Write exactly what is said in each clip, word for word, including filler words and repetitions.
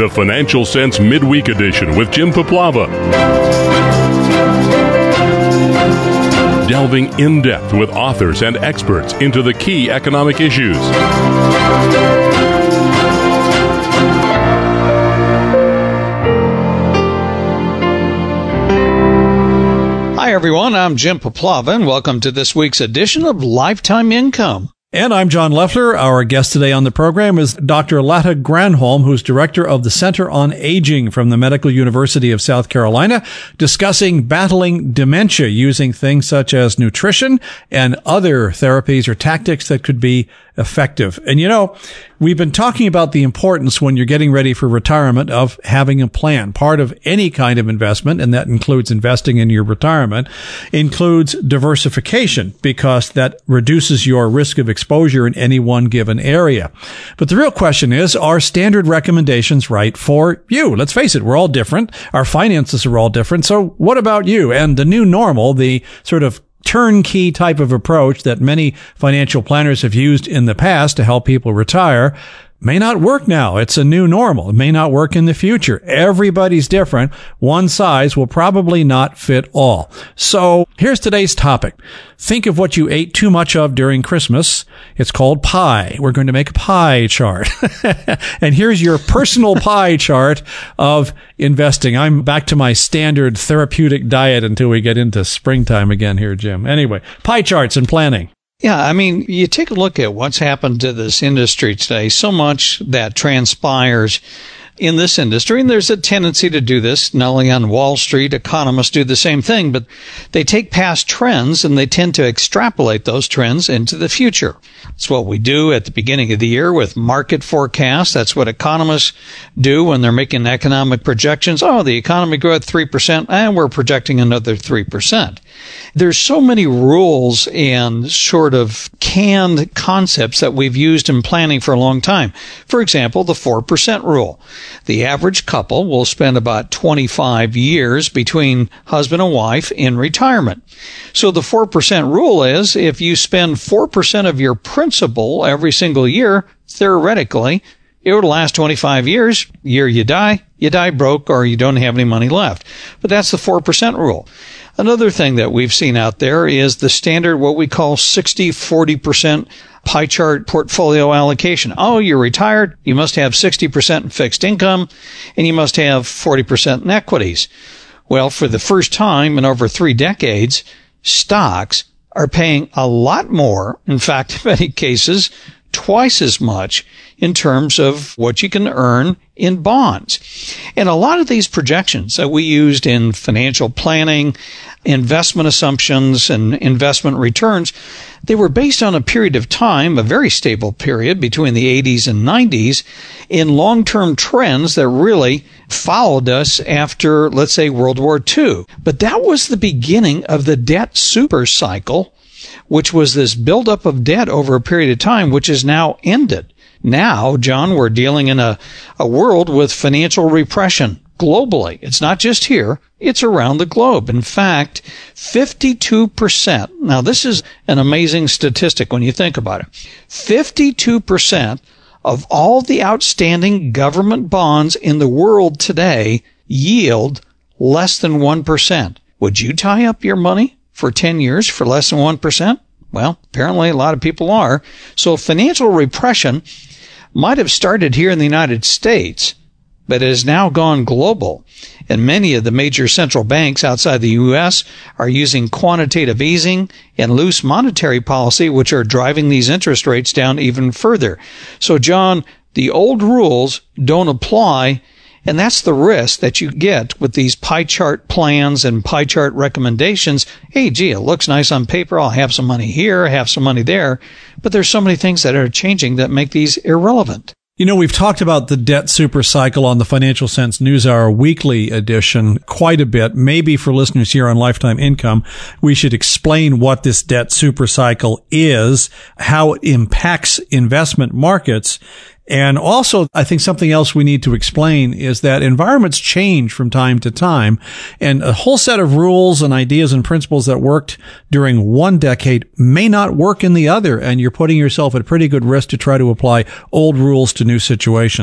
the Financial Sense Midweek Edition with Jim Paplava. Delving in-depth with authors and experts into the key economic issues. Hi, everyone. I'm Jim Paplava, and welcome to this week's edition of Lifetime Income. And I'm John Leffler. Our guest today on the program is Doctor Lata Granholm, who's director of the Center on Aging from the Medical University of South Carolina, discussing battling dementia using things such as nutrition and other therapies or tactics that could be effective. And you know, we've been talking about the importance when you're getting ready for retirement of having a plan. Part of any kind of investment, and that includes investing in your retirement, includes diversification because that reduces your risk of exposure in any one given area. But the real question is, are standard recommendations right for you? Let's face it, we're all different. Our finances are all different. So what about you? And the new normal, the sort of turnkey type of approach that many financial planners have used in the past to help people retire may not work now. It's a new normal. It may not work in the future. Everybody's different. One size will probably not fit all. So here's today's topic. Think of what you ate too much of during Christmas. It's called pie. We're going to make a pie chart. And here's your personal pie chart of investing. I'm back to my standard therapeutic diet until we get into springtime again here, Jim. Anyway, pie charts and planning. Yeah, I mean, you take a look at what's happened to this industry today. So much that transpires in this industry, and there's a tendency to do this, not only on Wall Street. Economists do the same thing, but they take past trends and they tend to extrapolate those trends into the future. It's what we do at the beginning of the year with market forecasts. That's what economists do when they're making economic projections. Oh, the economy grew at three percent, and we're projecting another three percent. There's so many rules and sort of canned concepts that we've used in planning for a long time. For example, the four percent rule. The average couple will spend about twenty-five years between husband and wife in retirement. So the four percent rule is if you spend four percent of your principal every single year, theoretically, it would last twenty-five years. Year you die, you die broke, or you don't have any money left. But that's the four percent rule. Another thing that we've seen out there is the standard, what we call sixty forty percent pie chart portfolio allocation. Oh, you're retired. You must have sixty percent in fixed income, and you must have forty percent in equities. Well, for the first time in over three decades, stocks are paying a lot more. In fact, in many cases, twice as much in terms of what you can earn in bonds. And a lot of these projections that we used in financial planning, investment assumptions, and investment returns, they were based on a period of time, a very stable period between the eighties and nineties, in long-term trends that really followed us after, let's say, World War Two. But that was the beginning of the debt super cycle, which was this buildup of debt over a period of time, which is now ended. Now, John, we're dealing in a, a world with financial repression globally. It's not just here. It's around the globe. In fact, fifty-two percent. Now, this is an amazing statistic when you think about it. fifty-two percent of all the outstanding government bonds in the world today yield less than one percent. Would you tie up your money for ten years for less than one percent? Well, apparently a lot of people are. So financial repression might have started here in the United States, but it has now gone global. And many of the major central banks outside the U S are using quantitative easing and loose monetary policy, which are driving these interest rates down even further. So, John, the old rules don't apply. And that's the risk that you get with these pie chart plans and pie chart recommendations. Hey, gee, it looks nice on paper. I'll have some money here, have some money there. But there's so many things that are changing that make these irrelevant. You know, we've talked about the debt super cycle on the Financial Sense NewsHour weekly edition quite a bit. Maybe for listeners here on Lifetime Income, we should explain what this debt super cycle is, how it impacts investment markets. And also, I think something else we need to explain is that environments change from time to time, and a whole set of rules and ideas and principles that worked during one decade may not work in the other, and you're putting yourself at pretty good risk to try to apply old rules to new situations.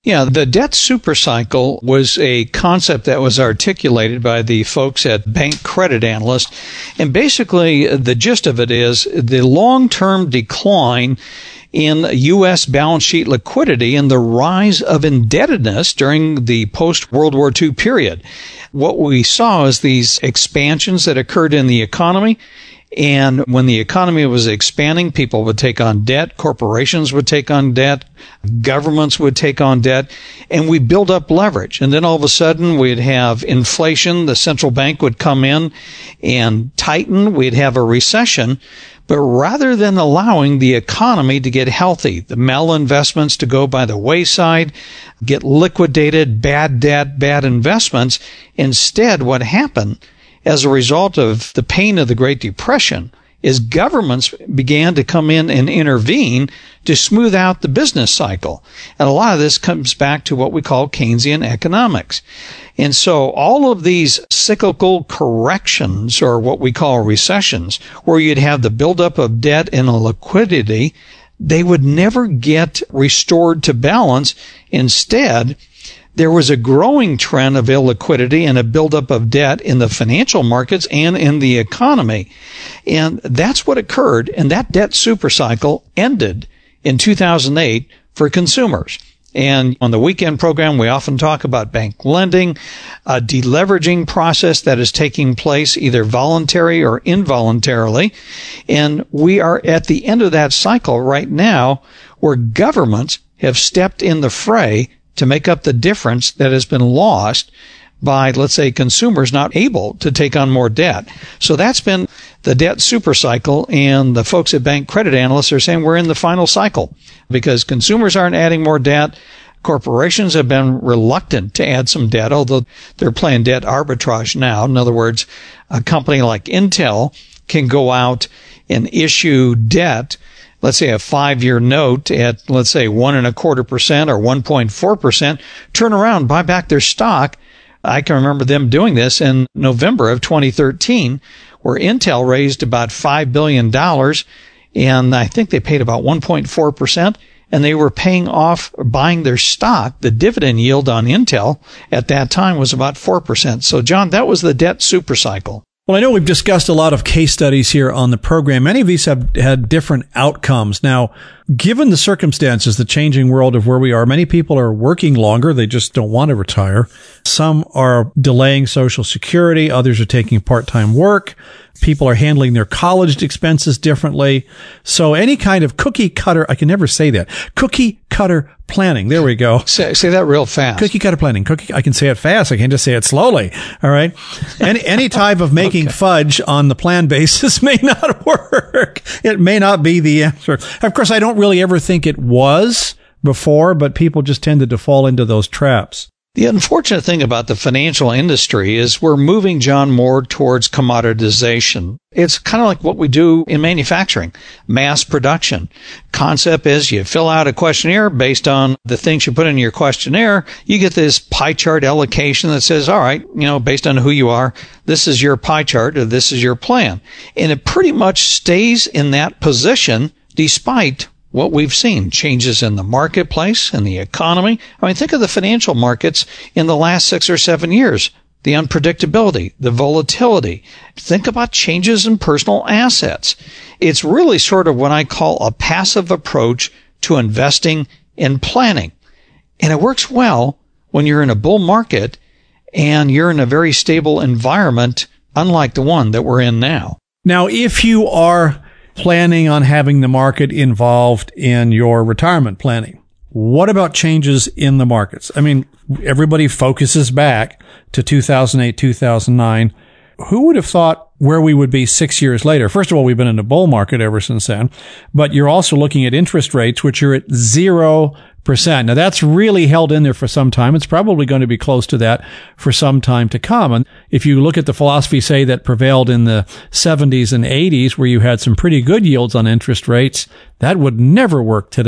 Yeah, the debt supercycle was a concept that was articulated by the folks at Bank Credit Analyst. And basically, the gist of it is the long-term decline in U S balance sheet liquidity and the rise of indebtedness during the post-World War Two period. What we saw is these expansions that occurred in the economy. And when the economy was expanding, people would take on debt, corporations would take on debt, governments would take on debt, and we build up leverage. And then all of a sudden we'd have inflation, the central bank would come in and tighten, we'd have a recession. But rather than allowing the economy to get healthy, the malinvestments to go by the wayside, get liquidated, bad debt, bad investments, instead what happened as a result of the pain of the Great Depression is governments began to come in and intervene to smooth out the business cycle. And a lot of this comes back to what we call Keynesian economics. And so all of these cyclical corrections, or what we call recessions, where you'd have the buildup of debt and a liquidity, they would never get restored to balance. Instead, there was a growing trend of illiquidity and a buildup of debt in the financial markets and in the economy. And that's what occurred, and that debt supercycle ended in two thousand eight for consumers. And on the weekend program, we often talk about bank lending, a deleveraging process that is taking place either voluntary or involuntarily. And we are at the end of that cycle right now where governments have stepped in the fray to make up the difference that has been lost by, let's say, consumers not able to take on more debt. So that's been the debt supercycle, and the folks at Bank Credit Analysts are saying we're in the final cycle because consumers aren't adding more debt. Corporations have been reluctant to add some debt, although they're playing debt arbitrage now. In other words, a company like Intel can go out and issue debt, let's say a five-year note at, let's say, one and a quarter percent or one point four percent, turn around, buy back their stock. I can remember them doing this in November of twenty thirteen, where Intel raised about five billion dollars, and I think they paid about one point four percent, and they were paying off, buying their stock. The dividend yield on Intel at that time was about four percent. So, John, that was the debt supercycle. Well, I know we've discussed a lot of case studies here on the program. Many of these have had different outcomes. Now, given the circumstances, the changing world of where we are, many people are working longer. They just don't want to retire. Some are delaying Social Security. Others are taking part-time work. People are handling their college expenses differently. So any kind of cookie cutter, I can never say that, cookie cutter planning. There we go. Say, say that real fast. Cookie cutter planning. Cookie, I can say it fast. I can't just say it slowly. All right. Any, any type of making okay. fudge on the plan basis may not work. It may not be the answer. Of course, I don't really ever think it was before, but people just tended to fall into those traps. The unfortunate thing about the financial industry is we're moving, John, more towards commoditization. It's kind of like what we do in manufacturing, mass production. Concept is you fill out a questionnaire based on the things you put in your questionnaire. You get this pie chart allocation that says, all right, you know, based on who you are, this is your pie chart or this is your plan. And it pretty much stays in that position despite what we've seen, changes in the marketplace and the economy. I mean, think of the financial markets in the last six or seven years, the unpredictability, the volatility. Think about changes in personal assets. It's really sort of what I call a passive approach to investing and planning. And it works well when you're in a bull market and you're in a very stable environment, unlike the one that we're in now. Now, if you are planning on having the market involved in your retirement planning, what about changes in the markets? I mean, everybody focuses back to two thousand eight, two thousand nine. Who would have thought where we would be six years later? First of all, we've been in a bull market ever since then, but you're also looking at interest rates, which are at zero percent. Now, that's really held in there for some time. It's probably going to be close to that for some time to come. And if you look at the philosophy, say, that prevailed in the seventies and eighties, where you had some pretty good yields on interest rates, that would never work today.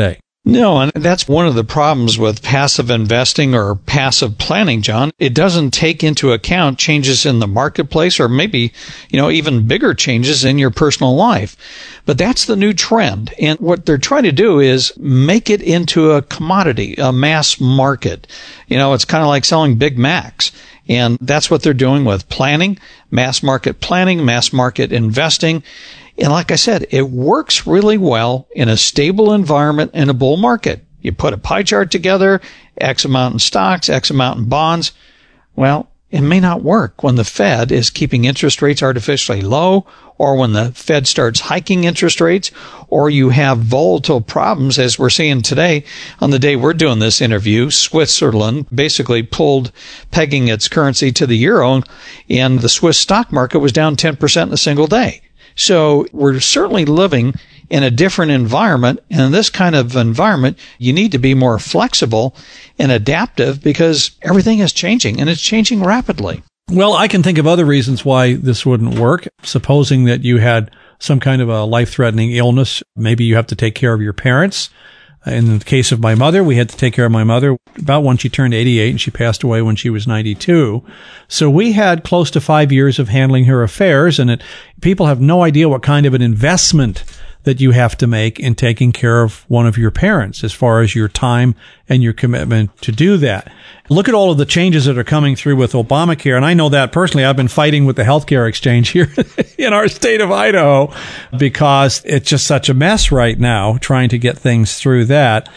No, and that's one of the problems with passive investing or passive planning, John. It doesn't take into account changes in the marketplace or maybe, you know, even bigger changes in your personal life. But that's the new trend. And what they're trying to do is make it into a commodity, a mass market. You know, it's kind of like selling Big Macs. And that's what they're doing with planning, mass market planning, mass market investing. And like I said, it works really well in a stable environment in a bull market. You put a pie chart together, X amount in stocks, X amount in bonds. Well, it may not work when the Fed is keeping interest rates artificially low, or when the Fed starts hiking interest rates, or you have volatile problems, as we're seeing today. On the day we're doing this interview, Switzerland basically pulled pegging its currency to the euro, and the Swiss stock market was down ten percent in a single day. So we're certainly living in a different environment. And in this kind of environment, you need to be more flexible and adaptive because everything is changing, and it's changing rapidly. Well, I can think of other reasons why this wouldn't work. Supposing that you had some kind of a life-threatening illness, maybe you have to take care of your parents. In the case of my mother, we had to take care of my mother about when she turned eighty-eight, and she passed away when she was ninety-two. So we had close to five years of handling her affairs, and it, people have no idea what kind of an investment that you have to make in taking care of one of your parents as far as your time and your commitment to do that. Look at all of the changes that are coming through with Obamacare. And I know that personally. I've been fighting with the healthcare exchange here in our state of Idaho because it's just such a mess right now trying to get things through that.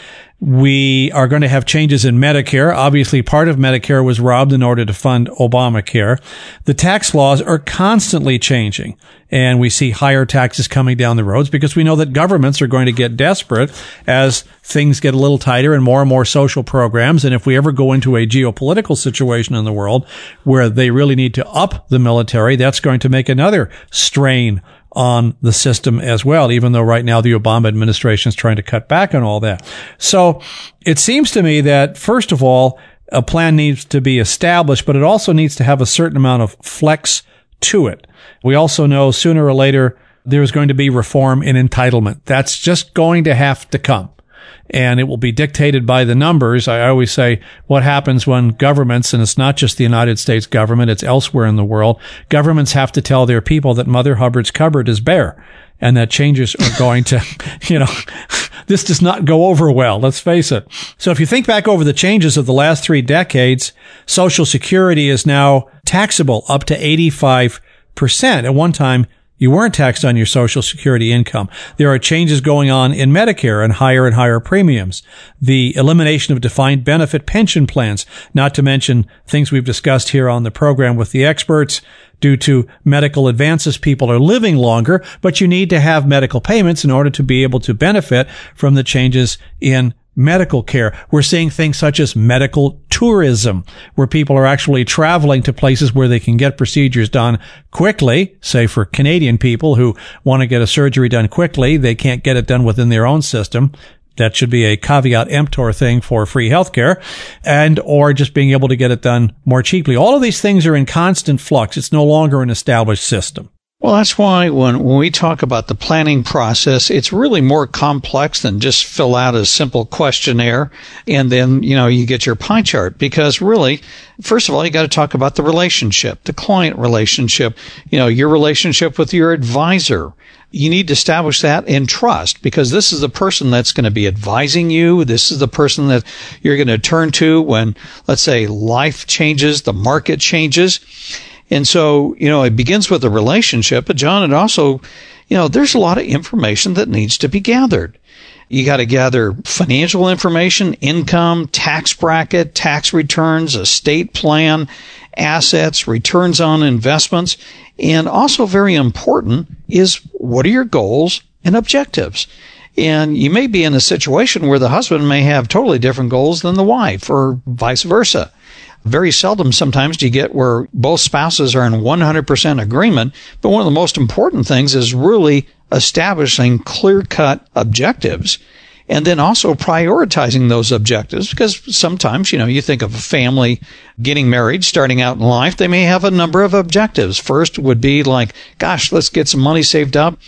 We are going to have changes in Medicare. Obviously, part of Medicare was robbed in order to fund Obamacare. The tax laws are constantly changing, and we see higher taxes coming down the roads because we know that governments are going to get desperate as things get a little tighter and more and more social programs. And if we ever go into a geopolitical situation in the world where they really need to up the military, that's going to make another strain on the system as well, even though right now the Obama administration is trying to cut back on all that. So it seems to me that, first of all, a plan needs to be established, but it also needs to have a certain amount of flex to it. We also know sooner or later there's going to be reform in entitlement. That's just going to have to come. And it will be dictated by the numbers. I always say what happens when governments, and it's not just the United States government, it's elsewhere in the world, governments have to tell their people that Mother Hubbard's cupboard is bare and that changes are going to, you know, this does not go over well. Let's face it. So if you think back over the changes of the last three decades, Social Security is now taxable up to eighty-five percent. At one time, you weren't taxed on your Social Security income. There are changes going on in Medicare and higher and higher premiums. The elimination of defined benefit pension plans, not to mention things we've discussed here on the program with the experts. Due to medical advances, people are living longer, but you need to have medical payments in order to be able to benefit from the changes in medical care. We're seeing things such as medical tourism, where people are actually traveling to places where they can get procedures done quickly. Say for Canadian people who want to get a surgery done quickly, they can't get it done within their own system. That should be a caveat emptor thing for free healthcare, and or just being able to get it done more cheaply. All of these things are in constant flux. It's no longer an established system. Well, that's why when, when we talk about the planning process, it's really more complex than just fill out a simple questionnaire and then, you know, you get your pie chart. Because really, first of all, you got to talk about the relationship, the client relationship, you know, your relationship with your advisor. You need to establish that in trust, because this is the person that's going to be advising you. This is the person that you're going to turn to when, let's say, life changes, the market changes. And so, you know, it begins with a relationship, but John, it also, you know, there's a lot of information that needs to be gathered. You got to gather financial information, income, tax bracket, tax returns, estate plan, assets, returns on investments. And also very important is, what are your goals and objectives? And you may be in a situation where the husband may have totally different goals than the wife, or vice versa. Very seldom sometimes do you get where both spouses are in one hundred percent agreement. But one of the most important things is really establishing clear-cut objectives, and then also prioritizing those objectives. Because sometimes, you know, you think of a family getting married, starting out in life, they may have a number of objectives. First would be like, gosh, let's get some money saved up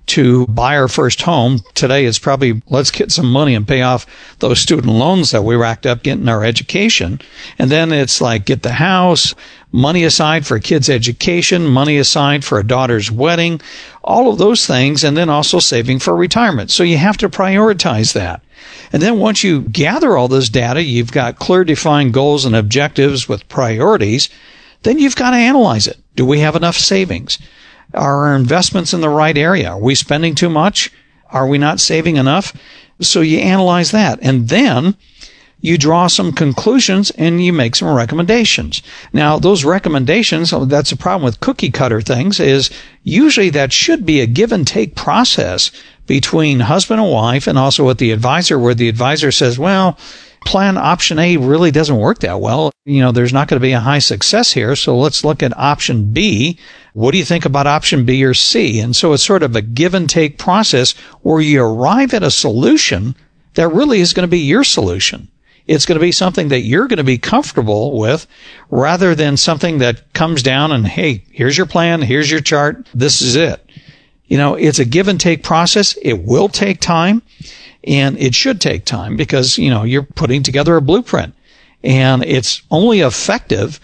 to buy our first home. Today it's probably, let's get some money and pay off those student loans that we racked up getting our education. And then it's like get the house, money aside for a kid's education, money aside for a daughter's wedding, all of those things, and then also saving for retirement. So you have to prioritize that. And then once you gather all this data, you've got clear defined goals and objectives with priorities, then you've got to analyze it. Do we have enough savings? Are our investments in the right area? Are we spending too much? Are we not saving enough? So you analyze that. And then you draw some conclusions and you make some recommendations. Now, those recommendations, that's a problem with cookie cutter things, is usually that should be a give and take process between husband and wife and also with the advisor, where the advisor says, well, plan option A really doesn't work that well. You know, there's not going to be a high success here. So let's look at option B. What do you think about option B or C? And so it's sort of a give and take process where you arrive at a solution that really is going to be your solution. It's going to be something that you're going to be comfortable with rather than something that comes down and, hey, here's your plan. Here's your chart. This is it. You know, it's a give and take process. It will take time. And it should take time because, you know, you're putting together a blueprint. And it's only effective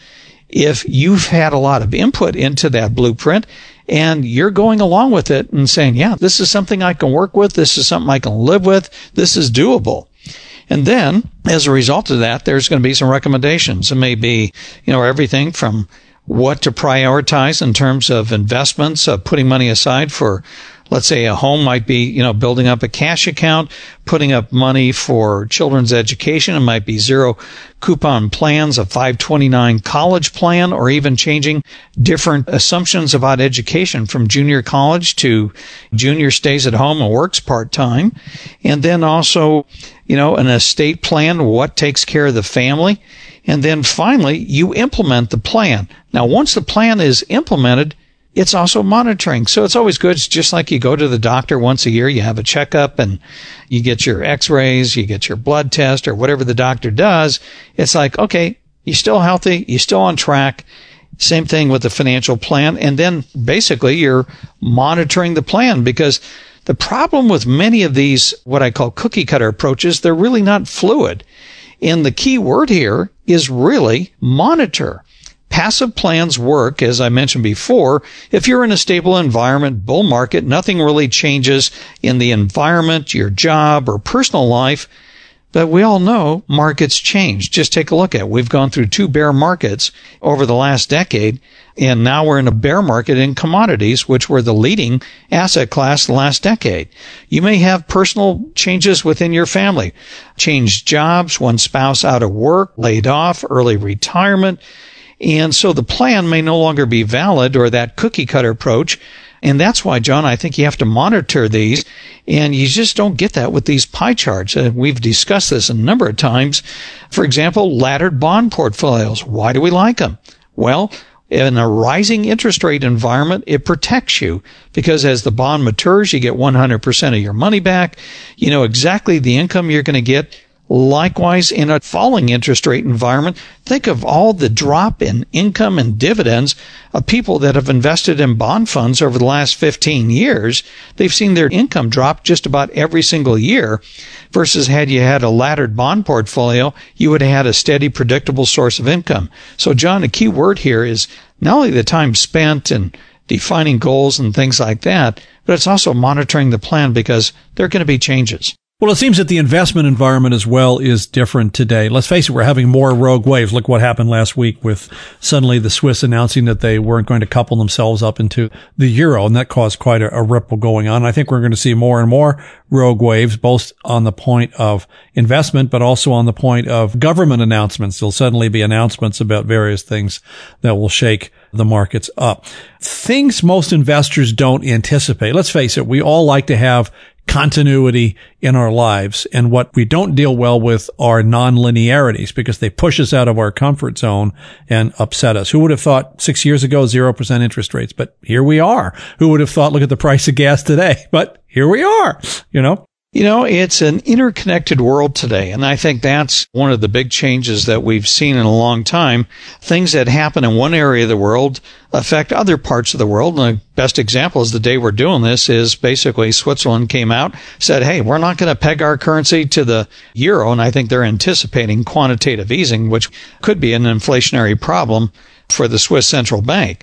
if you've had a lot of input into that blueprint and you're going along with it and saying, yeah, this is something I can work with. This is something I can live with. This is doable. And then, as a result of that, there's going to be some recommendations. It may be, you know, everything from what to prioritize in terms of investments, uh, putting money aside for, let's say a home might be, you know, building up a cash account, putting up money for children's education. It might be zero coupon plans, a five twenty-nine college plan, or even changing different assumptions about education from junior college to junior stays at home and works part-time. And then also, you know, an estate plan, what takes care of the family. And then finally, you implement the plan. Now, once the plan is implemented, it's also monitoring. So it's always good. It's just like you go to the doctor once a year, you have a checkup and you get your x-rays, you get your blood test or whatever the doctor does. It's like, okay, you're still healthy. You're still on track. Same thing with the financial plan. And then basically you're monitoring the plan because the problem with many of these, what I call cookie cutter approaches, they're really not fluid. And the key word here is really monitor. Passive plans work, as I mentioned before, if you're in a stable environment, bull market, nothing really changes in the environment, your job, or personal life. But we all know markets change. Just take a look at it. We've gone through two bear markets over the last decade, and now we're in a bear market in commodities, which were the leading asset class the last decade. You may have personal changes within your family. Changed jobs, one spouse out of work, laid off, early retirement. And so the plan may no longer be valid, or that cookie cutter approach. And that's why, John, I think you have to monitor these. And you just don't get that with these pie charts. Uh, we've discussed this a number of times. For example, laddered bond portfolios. Why do we like them? Well, in a rising interest rate environment, it protects you because as the bond matures, you get one hundred percent of your money back. You know exactly the income you're going to get. Likewise, in a falling interest rate environment, think of all the drop in income and dividends of people that have invested in bond funds over the last fifteen years. They've seen their income drop just about every single year versus had you had a laddered bond portfolio, you would have had a steady, predictable source of income. So, John, the key word here is not only the time spent and defining goals and things like that, but it's also monitoring the plan because there are going to be changes. Well, it seems that the investment environment as well is different today. Let's face it, we're having more rogue waves. Look what happened last week with suddenly the Swiss announcing that they weren't going to couple themselves up into the euro, and that caused quite a, a ripple going on. I think we're going to see more and more rogue waves, both on the point of investment, but also on the point of government announcements. There'll suddenly be announcements about various things that will shake the markets up. Things most investors don't anticipate. Let's face it, we all like to have continuity in our lives. And what we don't deal well with are non-linearities because they push us out of our comfort zone and upset us. Who would have thought six years ago, zero percent interest rates? But here we are. Who would have thought, look at the price of gas today? But here we are, you know. You know, it's an interconnected world today, and I think that's one of the big changes that we've seen in a long time. Things that happen in one area of the world affect other parts of the world, and best example is the day we're doing this is basically Switzerland came out, said, hey, we're not going to peg our currency to the euro. And I think they're anticipating quantitative easing, which could be an inflationary problem for the Swiss central bank.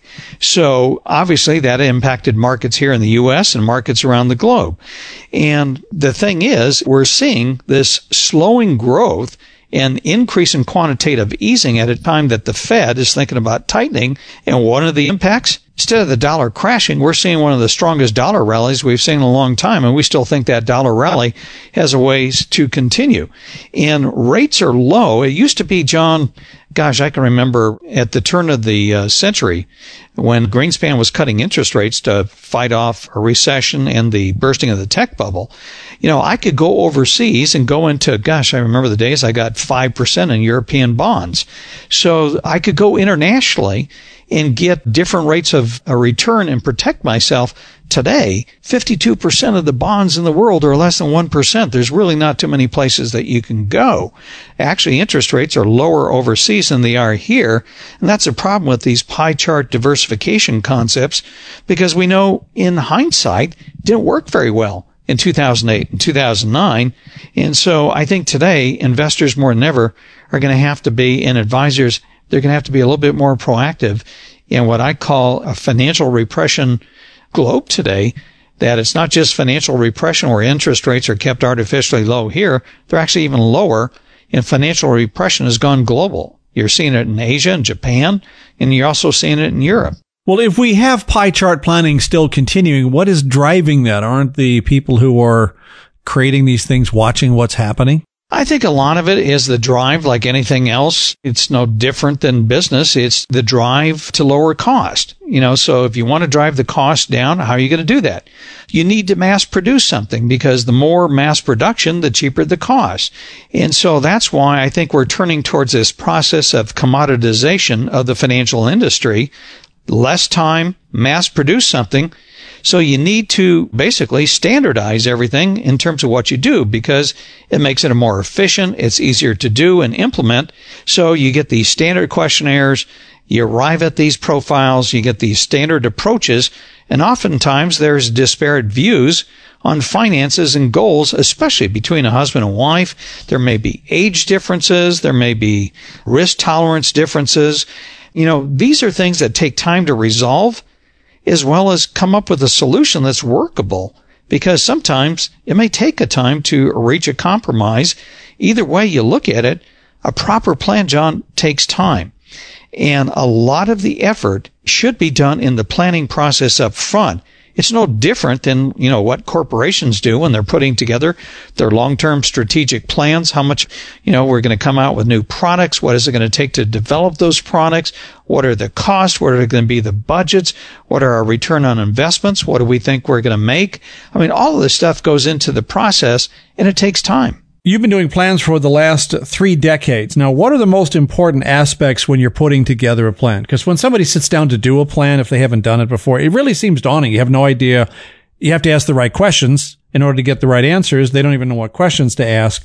So obviously that impacted markets here in the U S and markets around the globe. And the thing is, we're seeing this slowing growth and increase in quantitative easing at a time that the Fed is thinking about tightening. And one of the impacts, instead of the dollar crashing, we're seeing one of the strongest dollar rallies we've seen in a long time. And we still think that dollar rally has a ways to continue. And rates are low. It used to be, John, gosh, I can remember at the turn of the uh, century when Greenspan was cutting interest rates to fight off a recession and the bursting of the tech bubble. You know, I could go overseas and go into, gosh, I remember the days I got five percent in European bonds. So I could go internationally and get different rates of a return and protect myself. Today, fifty-two percent of the bonds in the world are less than one percent. There's really not too many places that you can go. Actually, interest rates are lower overseas than they are here. And that's a problem with these pie chart diversification concepts, because we know in hindsight, it didn't work very well in two thousand eight and two thousand nine. And so I think today, investors more than ever are going to have to be, and advisors, they're going to have to be a little bit more proactive in what I call a financial repression globe today, that it's not just financial repression where interest rates are kept artificially low here. They're actually even lower, and financial repression has gone global. You're seeing it in Asia and Japan, and you're also seeing it in Europe. Well, if we have pie chart planning still continuing, what is driving that? Aren't the people who are creating these things watching what's happening? I think a lot of it is the drive, like anything else. It's no different than business. It's the drive to lower cost. You know, so if you want to drive the cost down, how are you going to do that? You need to mass produce something, because the more mass production, the cheaper the cost. And so that's why I think we're turning towards this process of commoditization of the financial industry. Less time, mass produce something. So you need to basically standardize everything in terms of what you do, because it makes it more efficient. It's easier to do and implement. So you get these standard questionnaires, you arrive at these profiles, you get these standard approaches, and oftentimes there's disparate views on finances and goals, especially between a husband and wife. There may be age differences. There may be risk tolerance differences. You know, these are things that take time to resolve, as well as come up with a solution that's workable, because sometimes it may take a time to reach a compromise. Either way you look at it, a proper plan, John, takes time. And a lot of the effort should be done in the planning process up front. It's no different than, you know, what corporations do when they're putting together their long-term strategic plans. How much, you know, we're going to come out with new products. What is it going to take to develop those products? What are the costs? What are going to be the budgets? What are our return on investments? What do we think we're going to make? I mean, all of this stuff goes into the process, and it takes time. You've been doing plans for the last three decades. Now, what are the most important aspects when you're putting together a plan? Because when somebody sits down to do a plan, if they haven't done it before, it really seems daunting. You have no idea. You have to ask the right questions in order to get the right answers. They don't even know what questions to ask.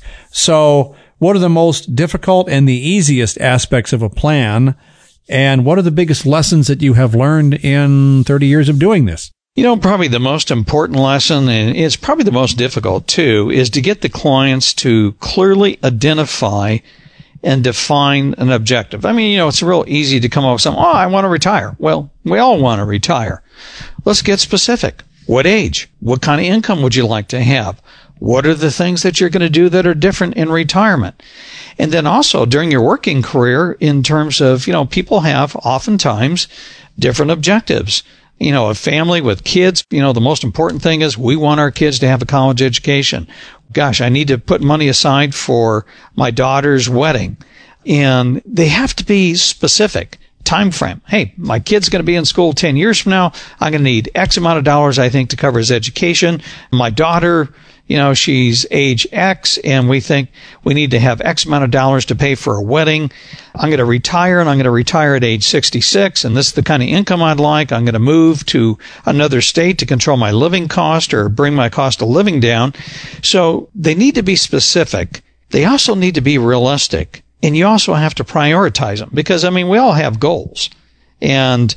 So what are the most difficult and the easiest aspects of a plan? And what are the biggest lessons that you have learned in thirty years of doing this? You know, probably the most important lesson, and it's probably the most difficult too, is to get the clients to clearly identify and define an objective. I mean, you know, it's real easy to come up with something. Oh, I want to retire. Well, we all want to retire. Let's get specific. What age? What kind of income would you like to have? What are the things that you're going to do that are different in retirement? And then also during your working career, in terms of, you know, people have oftentimes different objectives. You know, a family with kids, you know, the most important thing is we want our kids to have a college education. Gosh, I need to put money aside for my daughter's wedding. And they have to be specific. Time frame. Hey, my kid's going to be in school ten years from now. I'm going to need X amount of dollars, I think, to cover his education. My daughter, you know, she's age X, and we think we need to have X amount of dollars to pay for a wedding. I'm going to retire, and I'm going to retire at age sixty-six, and this is the kind of income I'd like. I'm going to move to another state to control my living cost or bring my cost of living down. So they need to be specific. They also need to be realistic. And you also have to prioritize them, because, I mean, we all have goals. And,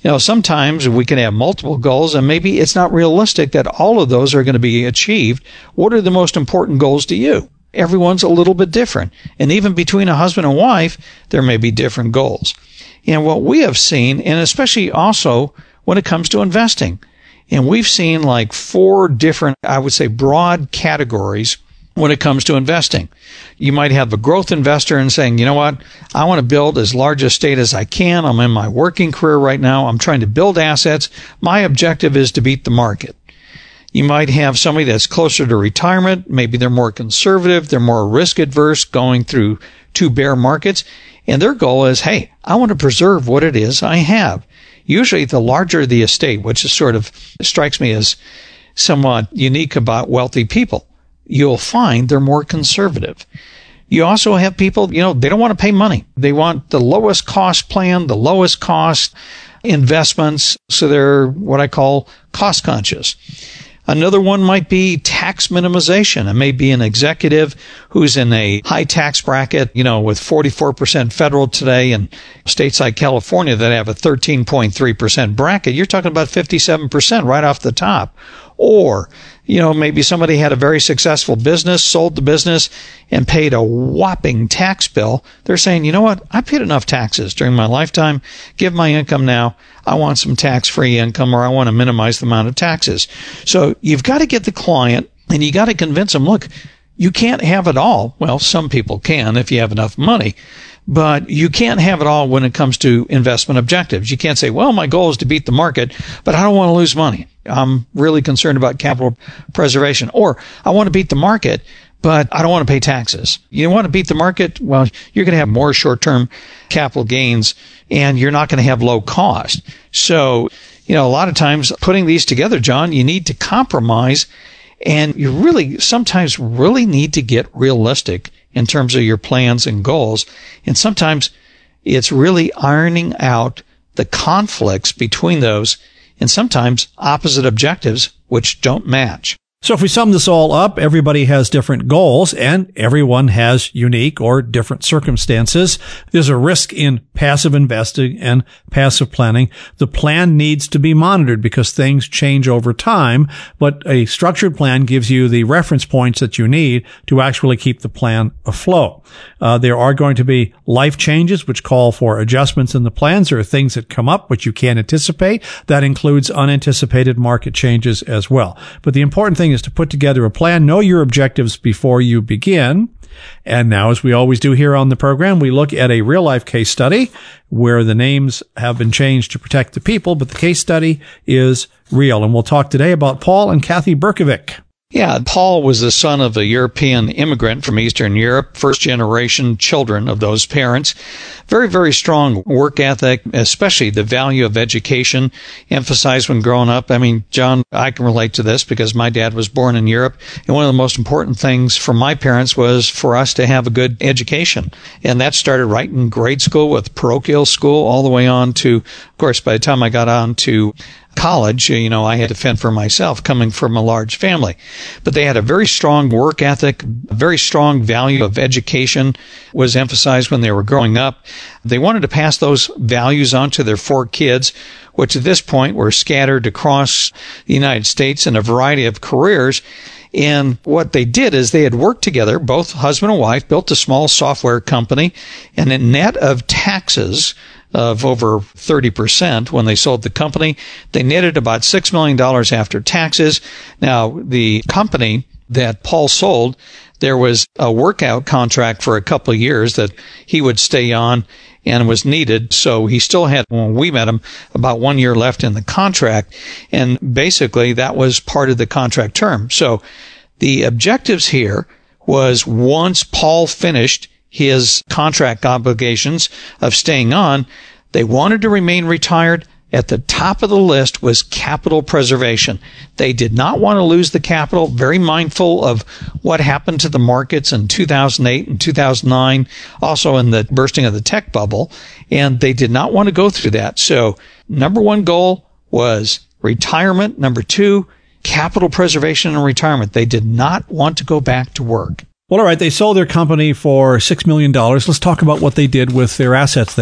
You know, sometimes we can have multiple goals and maybe it's not realistic that all of those are going to be achieved. What are the most important goals to you? Everyone's a little bit different. And even between a husband and wife, there may be different goals. And what we have seen, and especially also when it comes to investing, and we've seen like four different, I would say, broad categories when it comes to investing. You might have a growth investor and saying, you know what, I want to build as large a estate as I can. I'm in my working career right now. I'm trying to build assets. My objective is to beat the market. You might have somebody that's closer to retirement. Maybe they're more conservative. They're more risk adverse going through two bear markets. And their goal is, hey, I want to preserve what it is I have. Usually the larger the estate, which is sort of strikes me as somewhat unique about wealthy people, you'll find they're more conservative. You also have people, you know, they don't want to pay money. They want the lowest cost plan, the lowest cost investments. So they're what I call cost conscious. Another one might be tax minimization. It may be an executive who's in a high tax bracket, you know, with forty-four percent federal today, and states like California that have a thirteen point three percent bracket. You're talking about fifty-seven percent right off the top. Or, you know, maybe somebody had a very successful business, sold the business, and paid a whopping tax bill. They're saying, you know what? I paid enough taxes during my lifetime. Give my income now. I want some tax-free income, or I want to minimize the amount of taxes. So you've got to get the client, and you got to convince them, look, you can't have it all. Well, some people can if you have enough money. But you can't have it all when it comes to investment objectives. You can't say, well, my goal is to beat the market, but I don't want to lose money. I'm really concerned about capital preservation. Or I want to beat the market, but I don't want to pay taxes. You want to beat the market? Well, you're going to have more short-term capital gains, and you're not going to have low cost. So, you know, a lot of times putting these together, John, you need to compromise, and you really sometimes really need to get realistic in terms of your plans and goals. And sometimes it's really ironing out the conflicts between those and sometimes opposite objectives which don't match. So if we sum this all up, everybody has different goals and everyone has unique or different circumstances. There's a risk in passive investing and passive planning. The plan needs to be monitored because things change over time, but a structured plan gives you the reference points that you need to actually keep the plan afloat. Uh, there are going to be life changes which call for adjustments in the plans. There are things that come up which you can't anticipate. That includes unanticipated market changes as well. But the important thing is to put together a plan, know your objectives before you begin. And now, as we always do here on the program, we look at a real-life case study where the names have been changed to protect the people, but the case study is real. And we'll talk today about Paul and Kathy Berkovic. Yeah, Paul was the son of a European immigrant from Eastern Europe, first-generation children of those parents. Very, very strong work ethic, especially the value of education, emphasized when growing up. I mean, John, I can relate to this because my dad was born in Europe, and one of the most important things for my parents was for us to have a good education. And that started right in grade school with parochial school all the way on to, of course, by the time I got on to college, you know, I had to fend for myself coming from a large family. But they had a very strong work ethic, a very strong value of education was emphasized when they were growing up. They wanted to pass those values on to their four kids, which at this point were scattered across the United States in a variety of careers. And what they did is they had worked together, both husband and wife, built a small software company, and a net of taxes of over thirty percent when they sold the company. They netted about six million dollars after taxes. Now, the company that Paul sold, there was a workout contract for a couple of years that he would stay on and was needed. So he still had, when we met him, about one year left in the contract. And basically that was part of the contract term. So the objectives here was once Paul finished his contract obligations of staying on, they wanted to remain retired. At the top of the list was capital preservation. They did not want to lose the capital, very mindful of what happened to the markets in two thousand eight and two thousand nine, also in the bursting of the tech bubble, and they did not want to go through that. So number one goal was retirement. Number two, capital preservation and retirement. They did not want to go back to work. Well, all right, they sold their company for six million dollars. Let's talk about what they did with their assets then.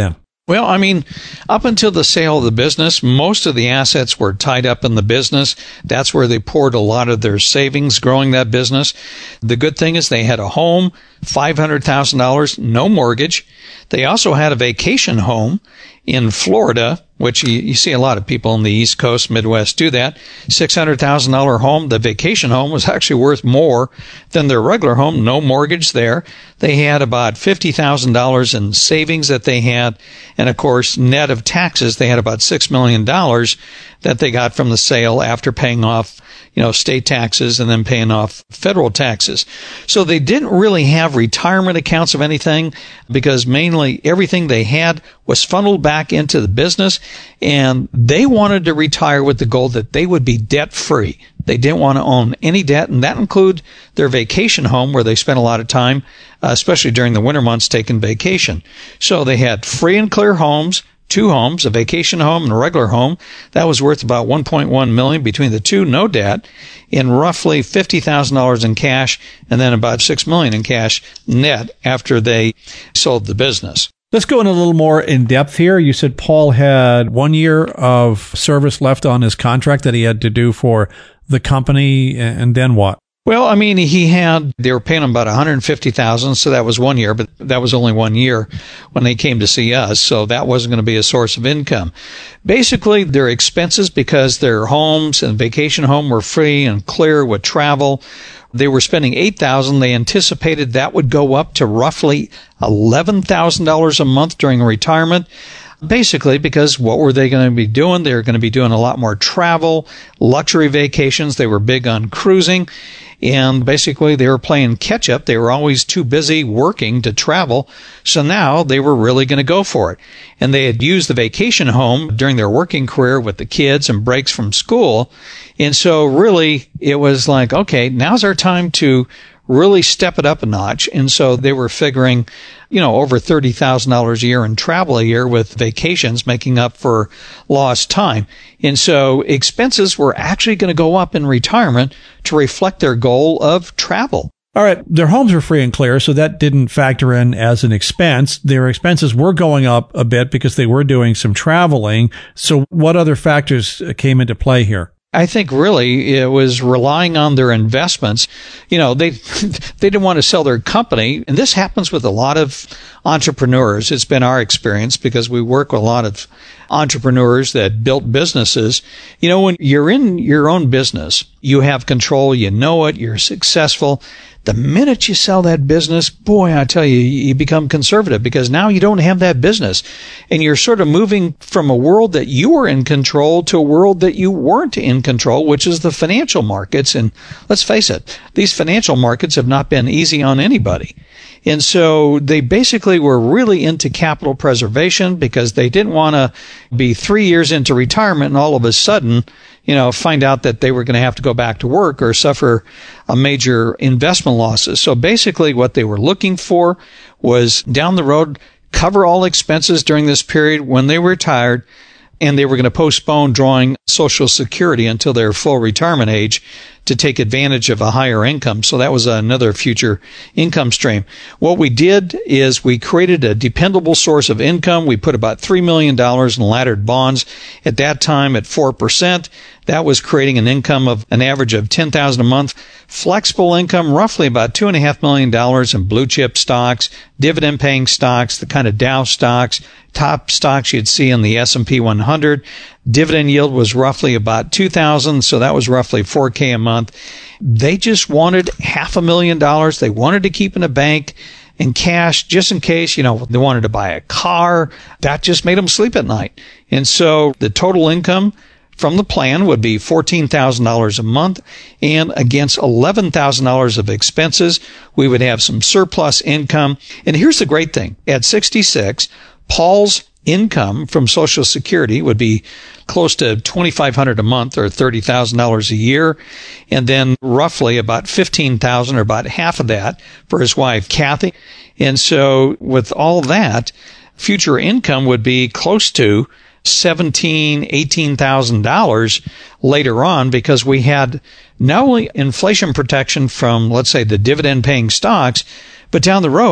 Well, I mean, up until the sale of the business, most of the assets were tied up in the business. That's where they poured a lot of their savings growing that business. The good thing is they had a home, five hundred thousand dollars, no mortgage. They also had a vacation home in Florida, which you, you see a lot of people in the East Coast, Midwest do that. six hundred thousand dollars home. The vacation home was actually worth more than their regular home. No mortgage there. They had about fifty thousand dollars in savings that they had. And of course, net of taxes, they had about six million dollars that they got from the sale after paying off, you know, state taxes and then paying off federal taxes. So they didn't really have retirement accounts of anything because mainly everything they had was funneled back into the business, and they wanted to retire with the goal that they would be debt free. They didn't want to own any debt, and that included their vacation home where they spent a lot of time, uh, especially during the winter months, taking vacation. So they had free and clear homes, two homes, a vacation home and a regular home. That was worth about one point one million dollars between the two, no debt, and roughly fifty thousand dollars in cash, and then about six million dollars in cash net after they sold the business. Let's go in a little more in depth here. You said Paul had one year of service left on his contract that he had to do for the company, and then what? Well, I mean, he had, they were paying him about one hundred fifty thousand dollars, so that was one year, but that was only one year when they came to see us, so that wasn't going to be a source of income. Basically, their expenses, because their homes and vacation home were free and clear with travel, they were spending eight thousand dollars. They anticipated that would go up to roughly eleven thousand dollars a month during retirement. Basically, because what were they going to be doing? They were going to be doing a lot more travel, luxury vacations. They were big on cruising. And basically, they were playing catch up. They were always too busy working to travel. So now they were really going to go for it. And they had used the vacation home during their working career with the kids and breaks from school. And so really, it was like, okay, now's our time to really step it up a notch. And so they were figuring, you know, over thirty thousand dollars a year in travel a year with vacations making up for lost time. And so expenses were actually going to go up in retirement to reflect their goal of travel. All right. Their homes were free and clear, so that didn't factor in as an expense. Their expenses were going up a bit because they were doing some traveling. So what other factors came into play here? I think really it was relying on their investments. You know, they they didn't want to sell their company. And this happens with a lot of entrepreneurs. It's been our experience because we work with a lot of entrepreneurs that built businesses. You know, when you're in your own business, you have control, you know it, you're successful. The minute you sell that business, boy, I tell you, you become conservative because now you don't have that business. And you're sort of moving from a world that you were in control to a world that you weren't in control, which is the financial markets. And let's face it, these financial markets have not been easy on anybody. And so they basically were really into capital preservation because they didn't want to be three years into retirement and all of a sudden, you know, find out that they were going to have to go back to work or suffer a major investment losses. So basically what they were looking for was down the road, cover all expenses during this period when they retired, and they were going to postpone drawing Social Security until their full retirement age to take advantage of a higher income. So that was another future income stream. What we did is we created a dependable source of income. We put about three million dollars in laddered bonds at that time at four percent. That was creating an income of an average of ten thousand dollars a month. Flexible income, roughly about two point five million dollars in blue chip stocks, dividend paying stocks, the kind of Dow stocks, top stocks you'd see in the S and P one hundred. Dividend yield was roughly about two thousand dollars, so that was roughly four K a month. They just wanted half a million dollars. They wanted to keep in a bank in cash just in case, you know, they wanted to buy a car. That just made them sleep at night. And so the total income from the plan would be fourteen thousand dollars a month, and against eleven thousand dollars of expenses, we would have some surplus income. And here's the great thing. At sixty-six, Paul's income from Social Security would be close to twenty-five hundred dollars a month or thirty thousand dollars a year, and then roughly about fifteen thousand dollars or about half of that for his wife, Kathy. And so with all that, future income would be close to seventeen thousand dollars, eighteen thousand dollars later on because we had not only inflation protection from, let's say, the dividend-paying stocks, but down the road,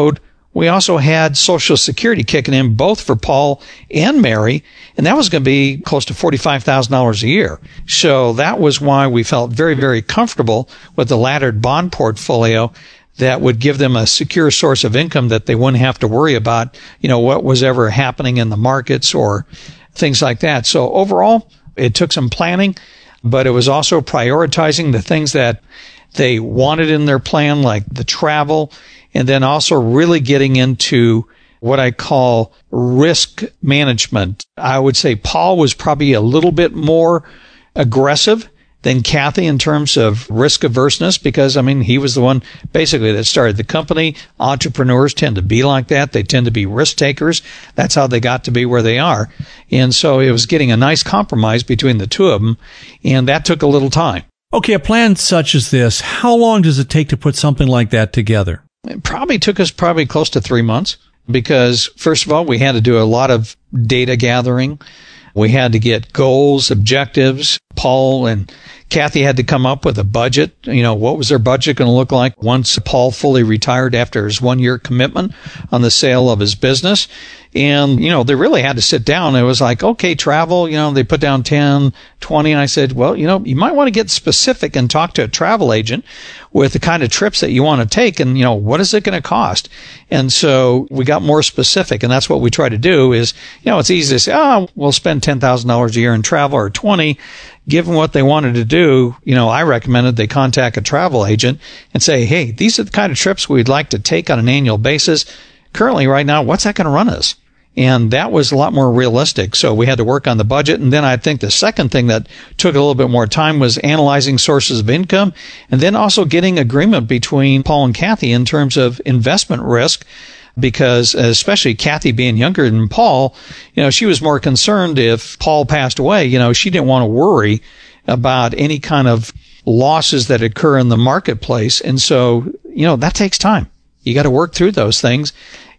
we also had Social Security kicking in both for Paul and Mary, and that was going to be close to forty-five thousand dollars a year. So that was why we felt very, very comfortable with the laddered bond portfolio that would give them a secure source of income that they wouldn't have to worry about, you know, what was ever happening in the markets or things like that. So overall, it took some planning, but it was also prioritizing the things that they wanted in their plan, like the travel, and then also really getting into what I call risk management. I would say Paul was probably a little bit more aggressive than Kathy in terms of risk averseness because, I mean, he was the one basically that started the company. Entrepreneurs tend to be like that. They tend to be risk takers. That's how they got to be where they are. And so it was getting a nice compromise between the two of them, and that took a little time. Okay, a plan such as this, how long does it take to put something like that together? It probably took us probably close to three months because, first of all, we had to do a lot of data gathering. We had to get goals, objectives. Paul and Kathy had to come up with a budget. You know, what was their budget going to look like once Paul fully retired after his one-year commitment on the sale of his business? And, you know, they really had to sit down. It was like, okay, travel, you know, they put down ten, twenty. And I said, well, you know, you might want to get specific and talk to a travel agent with the kind of trips that you want to take. And, you know, what is it going to cost? And so we got more specific. And that's what we try to do is, you know, it's easy to say, oh, we'll spend ten thousand dollars a year in travel or twenty. Given what they wanted to do, you know, I recommended they contact a travel agent and say, hey, these are the kind of trips we'd like to take on an annual basis. Currently, right now, what's that going to run us? And that was a lot more realistic. So we had to work on the budget. And then I think the second thing that took a little bit more time was analyzing sources of income and then also getting agreement between Paul and Kathy in terms of investment risk. Because especially Kathy being younger than Paul, you know, she was more concerned if Paul passed away. You know, she didn't want to worry about any kind of losses that occur in the marketplace. And so, you know, that takes time. You got to work through those things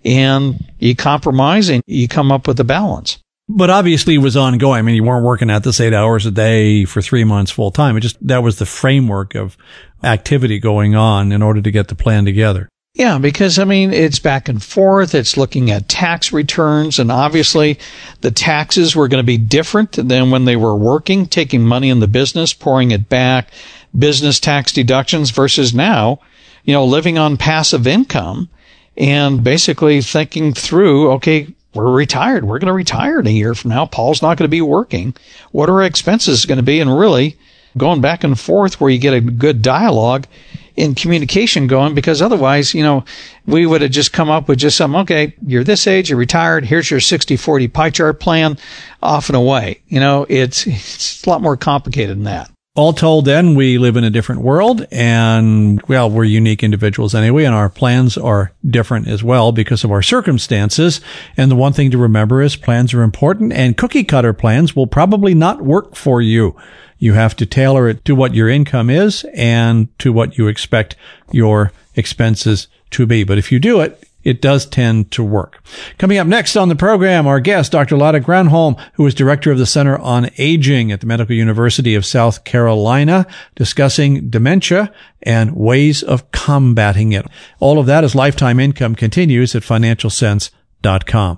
and you compromise and you come up with a balance. But obviously it was ongoing. I mean, you weren't working at this eight hours a day for three months full time. It just, that was the framework of activity going on in order to get the plan together. Yeah, because, I mean, it's back and forth. It's looking at tax returns, and obviously the taxes were going to be different than when they were working, taking money in the business, pouring it back, business tax deductions versus now, you know, living on passive income and basically thinking through, okay, we're retired. We're going to retire in a year from now. Paul's not going to be working. What are our expenses going to be? And really going back and forth where you get a good dialogue in communication going, because otherwise, you know, we would have just come up with just some, okay, you're this age, you're retired, here's your sixty forty pie chart plan, off and away. You know, it's, it's a lot more complicated than that. All told then, we live in a different world and, well, we're unique individuals anyway, and our plans are different as well because of our circumstances. And the one thing to remember is plans are important, and cookie cutter plans will probably not work for you. You have to tailor it to what your income is and to what you expect your expenses to be. But if you do it, it does tend to work. Coming up next on the program, our guest, Doctor Latta Granholm, who is director of the Center on Aging at the Medical University of South Carolina, discussing dementia and ways of combating it. All of that as Lifetime Income continues at financial sense dot com.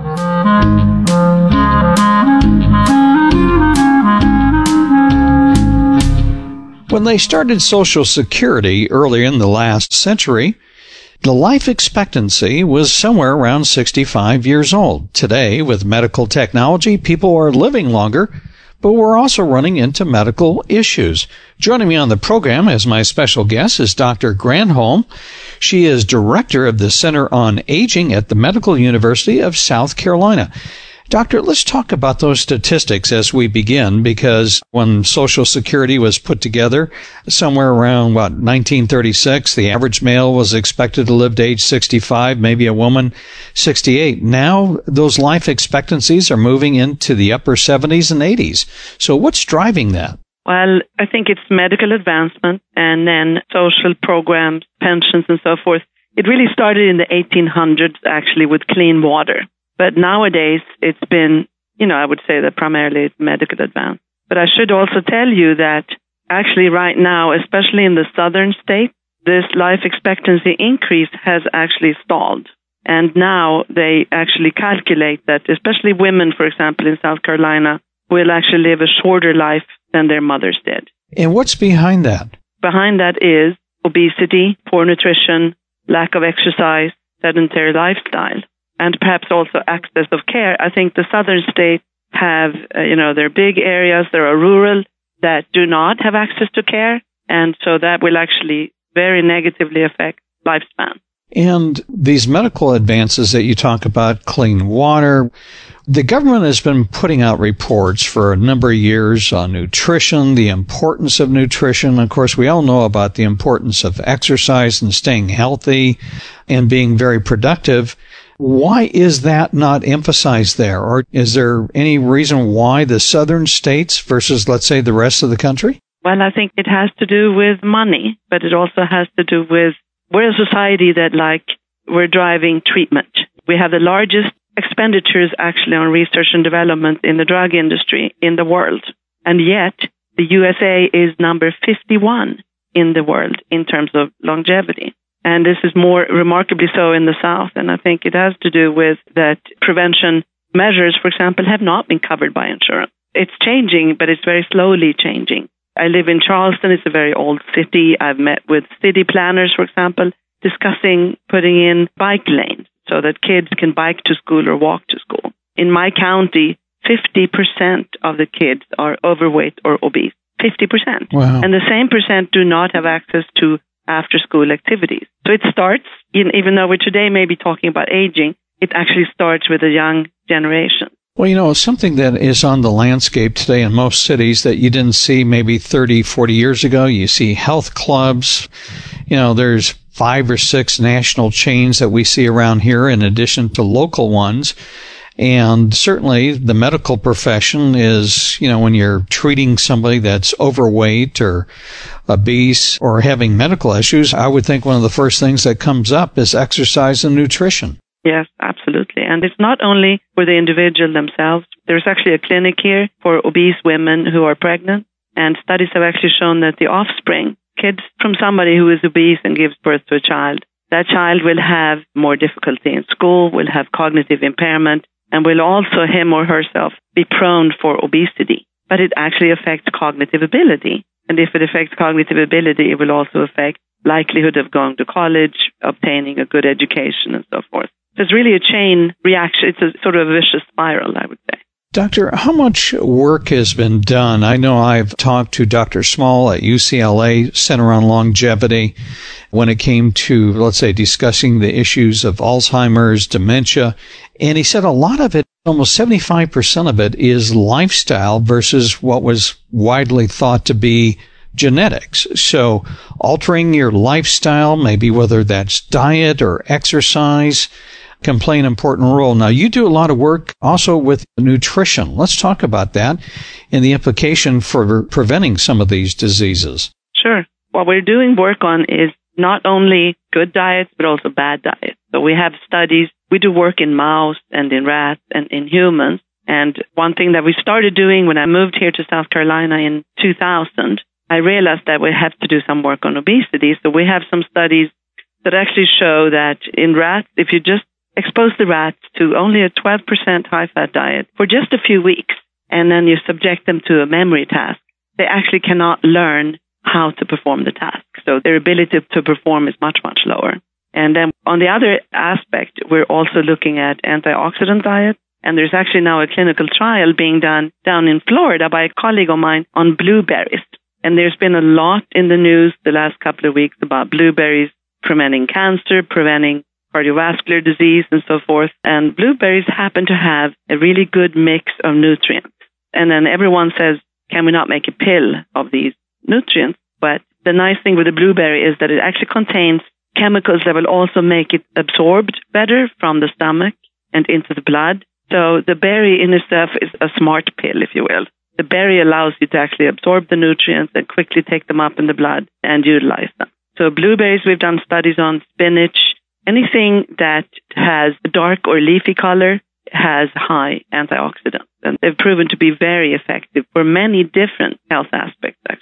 When they started Social Security earlier in the last century, the life expectancy was somewhere around sixty-five years old. Today, with medical technology, people are living longer, but we're also running into medical issues. Joining me on the program as my special guest is Doctor Granholm. She is director of the Center on Aging at the Medical University of South Carolina. Doctor, let's talk about those statistics as we begin, because when Social Security was put together somewhere around, what, nineteen thirty-six, the average male was expected to live to age sixty-five, maybe a woman sixty-eight. Now those life expectancies are moving into the upper seventies and eighties. So what's driving that? Well, I think it's medical advancement and then social programs, pensions, and so forth. It really started in the eighteen hundreds, actually, with clean water. But nowadays, it's been, you know, I would say that primarily it's medical advance. But I should also tell you that actually right now, especially in the southern states, this life expectancy increase has actually stalled. And now they actually calculate that, especially women, for example, in South Carolina, will actually live a shorter life than their mothers did. And what's behind that? Behind that is obesity, poor nutrition, lack of exercise, sedentary lifestyle, and perhaps also access of care. I think the southern states have, uh, you know, there are big areas, there are rural that do not have access to care, and so that will actually very negatively affect lifespan. And these medical advances that you talk about, clean water, the government has been putting out reports for a number of years on nutrition, the importance of nutrition. Of course, we all know about the importance of exercise and staying healthy and being very productive. Why is that not emphasized there? Or is there any reason why the southern states versus, let's say, the rest of the country? Well, I think it has to do with money, but it also has to do with we're a society that, like, we're driving treatment. We have the largest expenditures actually on research and development in the drug industry in the world. And yet, the U S A is number fifty-one in the world in terms of longevity. And this is more remarkably so in the South. And I think it has to do with that prevention measures, for example, have not been covered by insurance. It's changing, but it's very slowly changing. I live in Charleston. It's a very old city. I've met with city planners, for example, discussing putting in bike lanes so that kids can bike to school or walk to school. In my county, fifty percent of the kids are overweight or obese. fifty percent. Wow. And the same percent do not have access to after-school activities. So it starts, even though we're today maybe talking about aging, it actually starts with a young generation. Well, you know, something that is on the landscape today in most cities that you didn't see maybe thirty, forty years ago, you see health clubs. You know, there's five or six national chains that we see around here in addition to local ones. And certainly the medical profession is, you know, when you're treating somebody that's overweight or obese or having medical issues, I would think one of the first things that comes up is exercise and nutrition. Yes, absolutely. And it's not only for the individual themselves. There's actually a clinic here for obese women who are pregnant. And studies have actually shown that the offspring, kids from somebody who is obese and gives birth to a child, that child will have more difficulty in school, will have cognitive impairment, and will also, him or herself, be prone for obesity. But it actually affects cognitive ability. And if it affects cognitive ability, it will also affect likelihood of going to college, obtaining a good education, and so forth. So it's really a chain reaction. It's a sort of a vicious spiral, I would say. Doctor, how much work has been done? I know I've talked to Doctor Small at U C L A Center on Longevity when it came to, let's say, discussing the issues of Alzheimer's, dementia. And he said a lot of it, almost seventy-five percent of it, is lifestyle versus what was widely thought to be genetics. So altering your lifestyle, maybe whether that's diet or exercise, can play an important role. Now, you do a lot of work also with nutrition. Let's talk about that and the implication for preventing some of these diseases. Sure. What we're doing work on is not only good diets, but also bad diets. So we have studies. We do work in mouse and in rats and in humans. And one thing that we started doing when I moved here to South Carolina in two thousand, I realized that we have to do some work on obesity. So we have some studies that actually show that in rats, if you just expose the rats to only a twelve percent high-fat diet for just a few weeks, and then you subject them to a memory task, they actually cannot learn how to perform the task. So their ability to perform is much, much lower. And then on the other aspect, we're also looking at antioxidant diet. And there's actually now a clinical trial being done down in Florida by a colleague of mine on blueberries. And there's been a lot in the news the last couple of weeks about blueberries preventing cancer, preventing cardiovascular disease, and so forth. And blueberries happen to have a really good mix of nutrients. And then everyone says, can we not make a pill of these nutrients? But the nice thing with the blueberry is that it actually contains chemicals that will also make it absorbed better from the stomach and into the blood. So the berry in itself is a smart pill, if you will. The berry allows you to actually absorb the nutrients and quickly take them up in the blood and utilize them. So blueberries, we've done studies on spinach. Anything that has a dark or leafy color has high antioxidants. And they've proven to be very effective for many different health aspects, actually.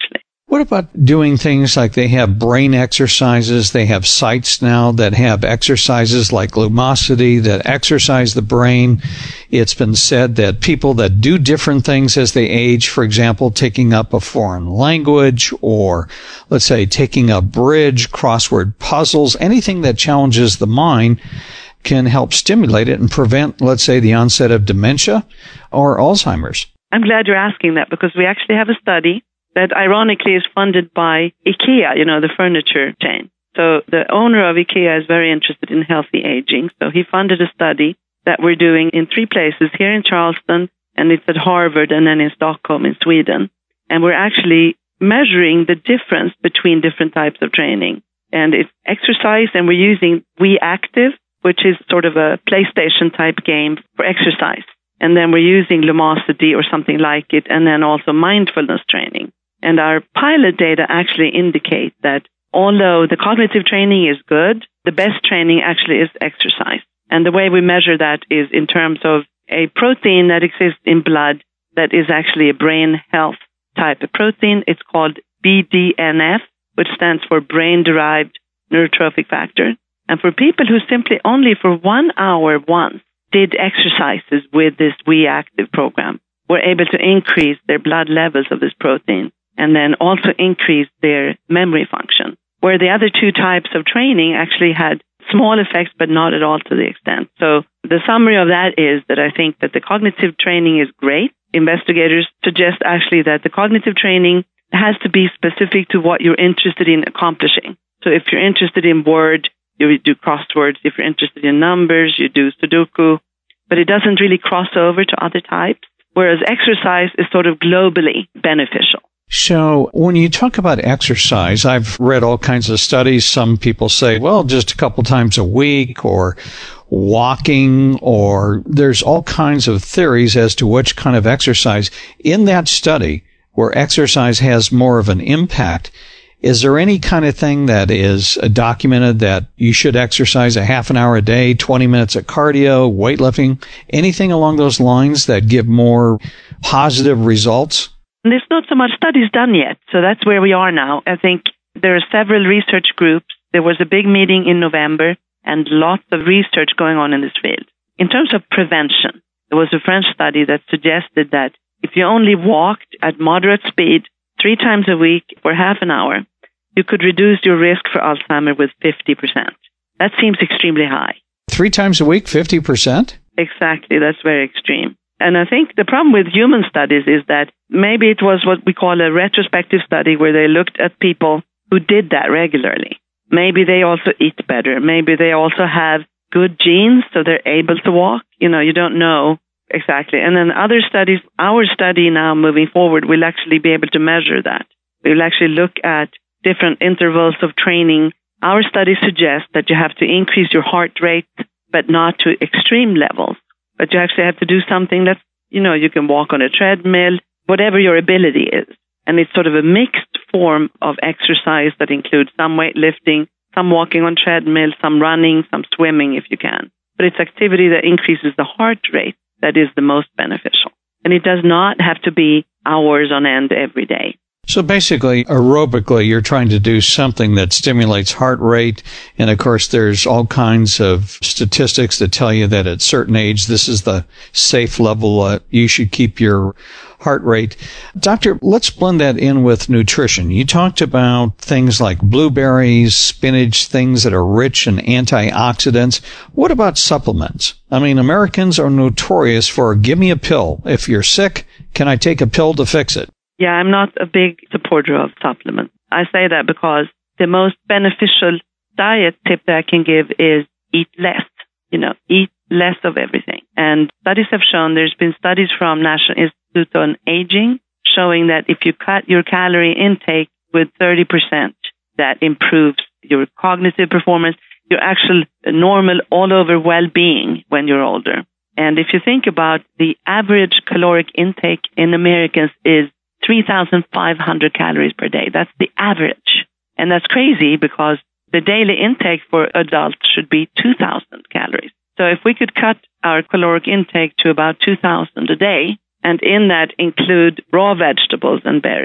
What about doing things like they have brain exercises? They have sites now that have exercises like Lumosity that exercise the brain. It's been said that people that do different things as they age, for example, taking up a foreign language or, let's say, taking up bridge, crossword puzzles, anything that challenges the mind can help stimulate it and prevent, let's say, the onset of dementia or Alzheimer's. I'm glad you're asking that because we actually have a study that ironically is funded by IKEA, you know, the furniture chain. So the owner of IKEA is very interested in healthy aging. So he funded a study that we're doing in three places, here in Charleston, and it's at Harvard, and then in Stockholm in Sweden. And we're actually measuring the difference between different types of training. And it's exercise, and we're using WeActive, which is sort of a PlayStation type game for exercise. And then we're using Lumosity or something like it, and then also mindfulness training. And our pilot data actually indicate that although the cognitive training is good, the best training actually is exercise. And the way we measure that is in terms of a protein that exists in blood that is actually a brain health type of protein. It's called B D N F, which stands for brain-derived neurotrophic factor. And for people who simply only for one hour once did exercises with this WeActive program, were able to increase their blood levels of this protein and then also increase their memory function, where the other two types of training actually had small effects, but not at all to the extent. So the summary of that is that I think that the cognitive training is great. Investigators suggest actually that the cognitive training has to be specific to what you're interested in accomplishing. So if you're interested in Word, you do crosswords. If you're interested in numbers, you do Sudoku. But it doesn't really cross over to other types, whereas exercise is sort of globally beneficial. So when you talk about exercise, I've read all kinds of studies. Some people say, well, just a couple times a week or walking, or there's all kinds of theories as to which kind of exercise. In that study where exercise has more of an impact, is there any kind of thing that is documented that you should exercise a half an hour a day, twenty minutes of cardio, weightlifting, anything along those lines that give more positive results? There's not so much studies done yet, so that's where we are now. I think there are several research groups. There was a big meeting in November and lots of research going on in this field. In terms of prevention, there was a French study that suggested that if you only walked at moderate speed three times a week for half an hour, you could reduce your risk for Alzheimer's with fifty percent. That seems extremely high. Three times a week, fifty percent? Exactly, that's very extreme. And I think the problem with human studies is that maybe it was what we call a retrospective study where they looked at people who did that regularly. Maybe they also eat better. Maybe they also have good genes, so they're able to walk. You know, you don't know exactly. And then other studies, our study now moving forward, will actually be able to measure that. We'll actually look at different intervals of training. Our study suggests that you have to increase your heart rate, but not to extreme levels. But you actually have to do something that's, you know, you can walk on a treadmill, whatever your ability is. And it's sort of a mixed form of exercise that includes some weightlifting, some walking on treadmill, some running, some swimming if you can. But it's activity that increases the heart rate that is the most beneficial. And it does not have to be hours on end every day. So basically, aerobically, you're trying to do something that stimulates heart rate. And of course, there's all kinds of statistics that tell you that at certain age, this is the safe level. Uh, you should keep your heart rate. Doctor, let's blend that in with nutrition. You talked about things like blueberries, spinach, things that are rich in antioxidants. What about supplements? I mean, Americans are notorious for give me a pill. If you're sick, can I take a pill to fix it? Yeah, I'm not a big supporter of supplements. I say that because the most beneficial diet tip that I can give is eat less. You know, eat less of everything. And studies have shown, there's been studies from National Institute on Aging showing that if you cut your calorie intake with thirty percent, that improves your cognitive performance, your actual normal all-over well-being when you're older. And if you think about the average caloric intake in Americans is three thousand five hundred calories per day. That's the average. And that's crazy because the daily intake for adults should be two thousand calories. So if we could cut our caloric intake to about two thousand a day, and in that include raw vegetables and berries,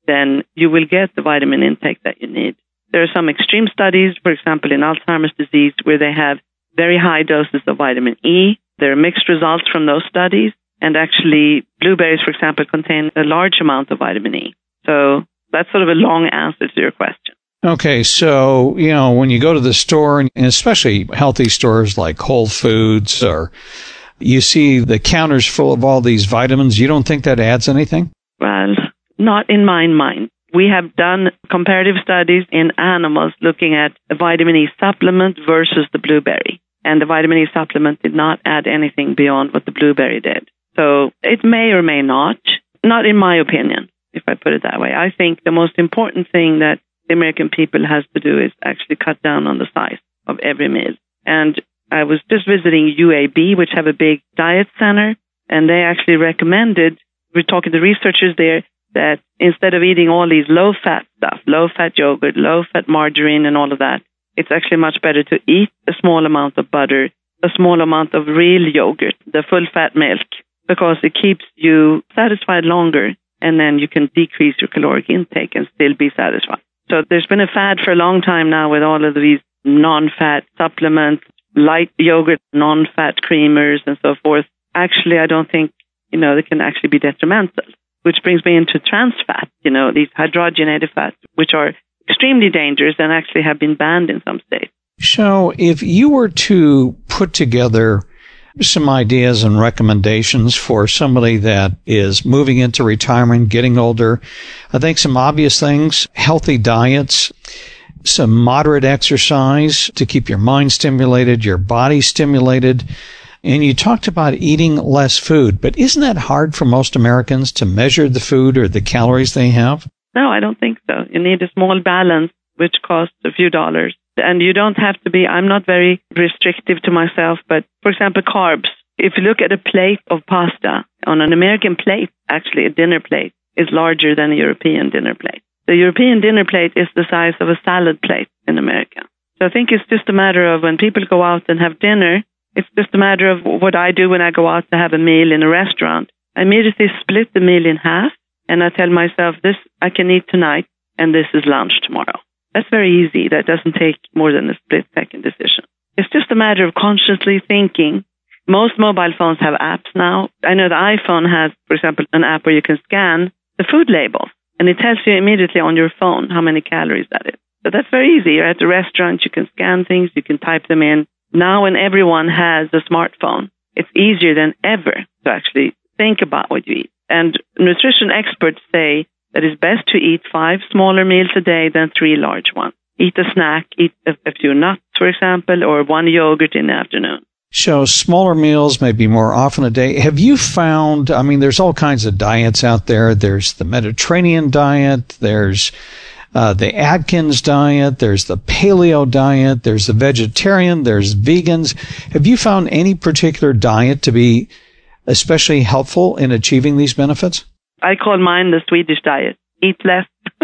then you will get the vitamin intake that you need. There are some extreme studies, for example, in Alzheimer's disease, where they have very high doses of vitamin E. There are mixed results from those studies. And actually, blueberries, for example, contain a large amount of vitamin E. So that's sort of a long answer to your question. Okay, so, you know, when you go to the store, and especially healthy stores like Whole Foods, or you see the counters full of all these vitamins, you don't think that adds anything? Well, not in my mind. We have done comparative studies in animals looking at a vitamin E supplement versus the blueberry. And the vitamin E supplement did not add anything beyond what the blueberry did. So it may or may not, not in my opinion, if I put it that way. I think the most important thing that the American people has to do is actually cut down on the size of every meal. And I was just visiting U A B, which have a big diet center, and they actually recommended, we're talking to researchers there, that instead of eating all these low-fat stuff, low-fat yogurt, low-fat margarine and all of that, it's actually much better to eat a small amount of butter, a small amount of real yogurt, the full-fat milk, because it keeps you satisfied longer, and then you can decrease your caloric intake and still be satisfied. So there's been a fad for a long time now with all of these non-fat supplements, light yogurt, non-fat creamers, and so forth. Actually, I don't think, you know, they can actually be detrimental, which brings me into trans fat, you know, these hydrogenated fats, which are extremely dangerous and actually have been banned in some states. So if you were to put together some ideas and recommendations for somebody that is moving into retirement, getting older, I think some obvious things: healthy diets, some moderate exercise to keep your mind stimulated, your body stimulated. And you talked about eating less food, but isn't that hard for most Americans to measure the food or the calories they have? No, I don't think so. You need a small balance, which costs a few dollars. And you don't have to be, I'm not very restrictive to myself, but for example, carbs. If you look at a plate of pasta, on an American plate, actually a dinner plate is larger than a European dinner plate. The European dinner plate is the size of a salad plate in America. So I think it's just a matter of when people go out and have dinner, it's just a matter of what I do when I go out to have a meal in a restaurant. I immediately split the meal in half, and I tell myself, this I can eat tonight, and this is lunch tomorrow. That's very easy. That doesn't take more than a split-second decision. It's just a matter of consciously thinking. Most mobile phones have apps now. I know the iPhone has, for example, an app where you can scan the food label, and it tells you immediately on your phone how many calories that is. So that's very easy. You're at the restaurant, you can scan things, you can type them in. Now when everyone has a smartphone, it's easier than ever to actually think about what you eat. And nutrition experts say that it's best to eat five smaller meals a day than three large ones. Eat a snack, eat a, a few nuts, for example, or one yogurt in the afternoon. So smaller meals, maybe more often a day. Have you found, I mean, there's all kinds of diets out there. There's the Mediterranean diet. There's uh, the Atkins diet. There's the paleo diet. There's the vegetarian. There's vegans. Have you found any particular diet to be especially helpful in achieving these benefits? I call mine the Swedish diet. Eat less.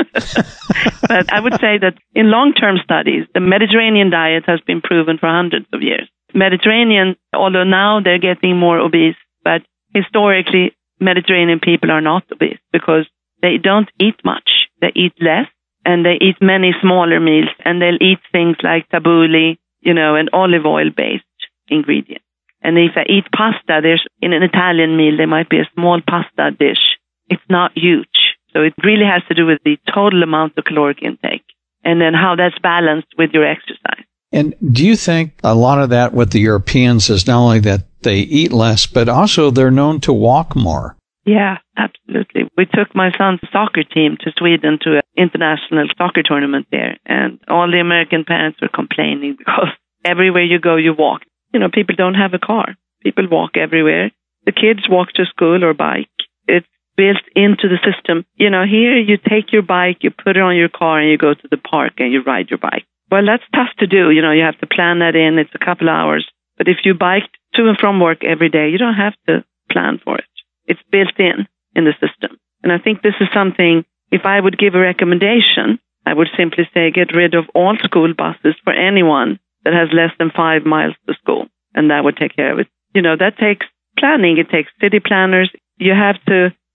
But I would say that in long-term studies, the Mediterranean diet has been proven for hundreds of years. Mediterranean, although now they're getting more obese, but historically, Mediterranean people are not obese because they don't eat much. They eat less, and they eat many smaller meals, and they'll eat things like tabbouleh, you know, and olive oil-based ingredients. And if I eat pasta, there's in an Italian meal, there might be a small pasta dish. It's not huge. So it really has to do with the total amount of caloric intake and then how that's balanced with your exercise. And do you think a lot of that with the Europeans is not only that they eat less, but also they're known to walk more? Yeah, absolutely. We took my son's soccer team to Sweden to an international soccer tournament there, and all the American parents were complaining because everywhere you go, you walk. You know, people don't have a car. People walk everywhere. The kids walk to school or bike. It's built into the system. You know, here you take your bike, you put it on your car, and you go to the park and you ride your bike. Well, that's tough to do. You know, you have to plan that in. It's a couple hours. But if you bike to and from work every day, you don't have to plan for it. It's built in in the system. And I think this is something, if I would give a recommendation, I would simply say get rid of all school buses for anyone that has less than five miles to school. And that would take care of it. You know, that takes planning. It takes city planners. You have to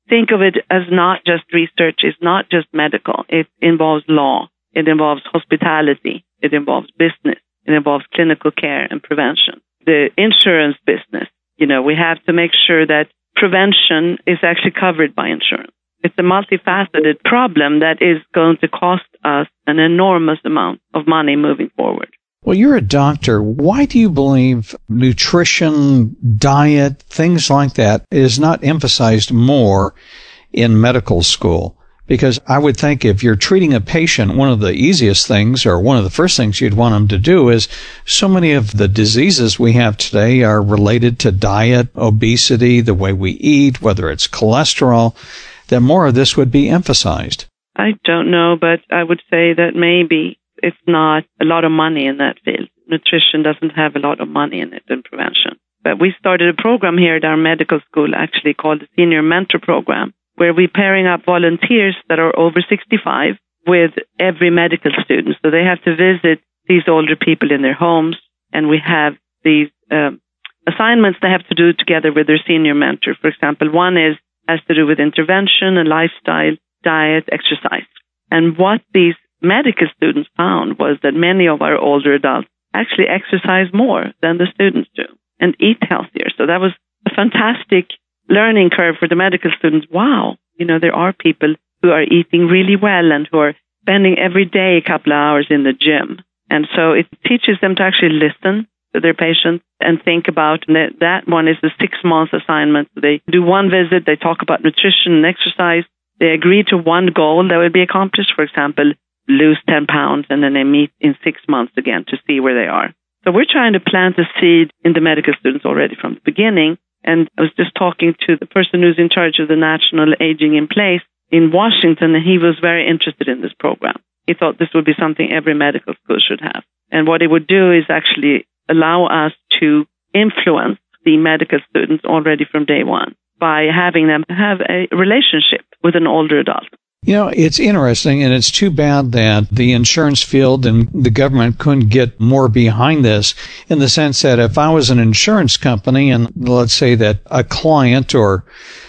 think of it as not just research, it's not just medical. It involves law, it involves hospitality, it involves business, it involves clinical care and prevention. The insurance business, you know, we have to make sure that prevention is actually covered by insurance. It's a multifaceted problem that is going to cost us an enormous amount of money moving forward. Well, you're a doctor. Why do you believe nutrition, diet, things like that is not emphasized more in medical school? Because I would think if you're treating a patient, one of the easiest things or one of the first things you'd want them to do is so many of the diseases we have today are related to diet, obesity, the way we eat, whether it's cholesterol, that more of this would be emphasized. I don't know, but I would say that maybe it's not a lot of money in that field. Nutrition doesn't have a lot of money in it in prevention. But we started a program here at our medical school actually called the Senior Mentor Program, where we're pairing up volunteers that are over sixty-five with every medical student. So they have to visit these older people in their homes, and we have these um, assignments they have to do together with their senior mentor. For example, one is has to do with intervention and lifestyle, diet, exercise. And what these medical students found was that many of our older adults actually exercise more than the students do and eat healthier. So that was a fantastic learning curve for the medical students. Wow, you know, there are people who are eating really well and who are spending every day a couple of hours in the gym. And so it teaches them to actually listen to their patients and think about, and that, that one is a six-month assignment. They do one visit, they talk about nutrition and exercise, they agree to one goal that will be accomplished, for example, lose ten pounds, and then they meet in six months again to see where they are. So we're trying to plant a seed in the medical students already from the beginning. And I was just talking to the person who's in charge of the National Aging in Place in Washington, and he was very interested in this program. He thought this would be something every medical school should have. And what it would do is actually allow us to influence the medical students already from day one by having them have a relationship with an older adult. You know, it's interesting, and it's too bad that the insurance field and the government couldn't get more behind this, in the sense that if I was an insurance company and let's say that a client or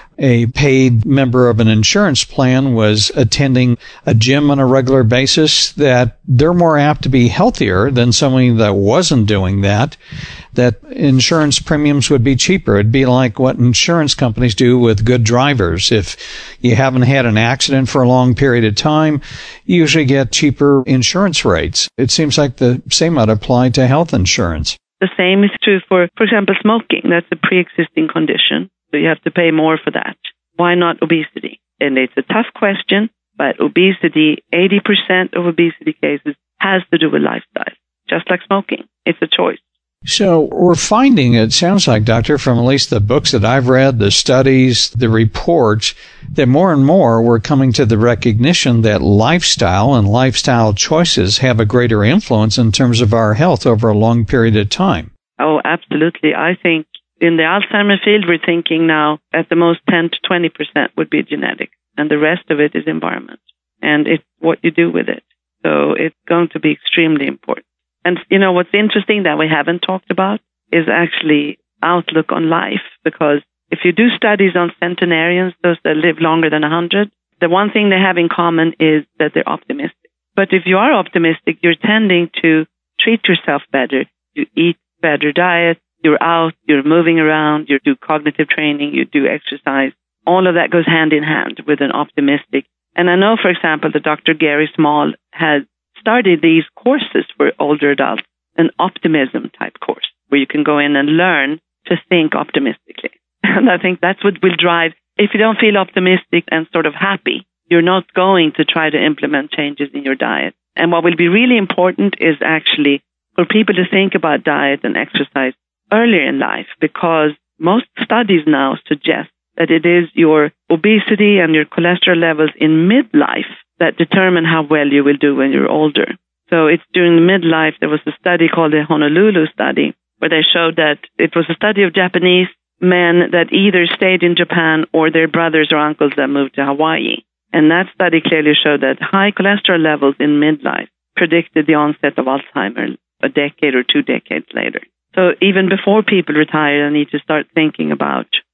a paid member of an insurance plan was attending a gym on a regular basis, that they're more apt to be healthier than somebody that wasn't doing that, that insurance premiums would be cheaper. It'd be like what insurance companies do with good drivers. If you haven't had an accident for a long period of time, you usually get cheaper insurance rates. It seems like the same ought to apply to health insurance. The same is true for, for example, smoking. That's a pre-existing condition. So you have to pay more for that. Why not obesity? And it's a tough question, but obesity, eighty percent of obesity cases has to do with lifestyle, just like smoking. It's a choice. So we're finding, it sounds like, Doctor, from at least the books that I've read, the studies, the reports, that more and more we're coming to the recognition that lifestyle and lifestyle choices have a greater influence in terms of our health over a long period of time. Oh, absolutely. I think in the Alzheimer's field, we're thinking now at the most ten to twenty percent would be genetic, and the rest of it is environment, and it's what you do with it. So it's going to be extremely important. And, you know, what's interesting that we haven't talked about is actually outlook on life, because if you do studies on centenarians, those that live longer than one hundred, the one thing they have in common is that they're optimistic. But if you are optimistic, you're tending to treat yourself better, you eat better diet, you're out, you're moving around, you do cognitive training, you do exercise. All of that goes hand in hand with an optimistic. And I know, for example, that Doctor Gary Small has started these courses for older adults, an optimism type course, where you can go in and learn to think optimistically. And I think that's what will drive. If you don't feel optimistic and sort of happy, you're not going to try to implement changes in your diet. And what will be really important is actually for people to think about diet and exercise earlier in life, because most studies now suggest that it is your obesity and your cholesterol levels in midlife that determine how well you will do when you're older. So it's during midlife, there was a study called the Honolulu study, where they showed that it was a study of Japanese men that either stayed in Japan or their brothers or uncles that moved to Hawaii. And that study clearly showed that high cholesterol levels in midlife predicted the onset of Alzheimer's a decade or two decades later. So even before people retire, they need to start thinking about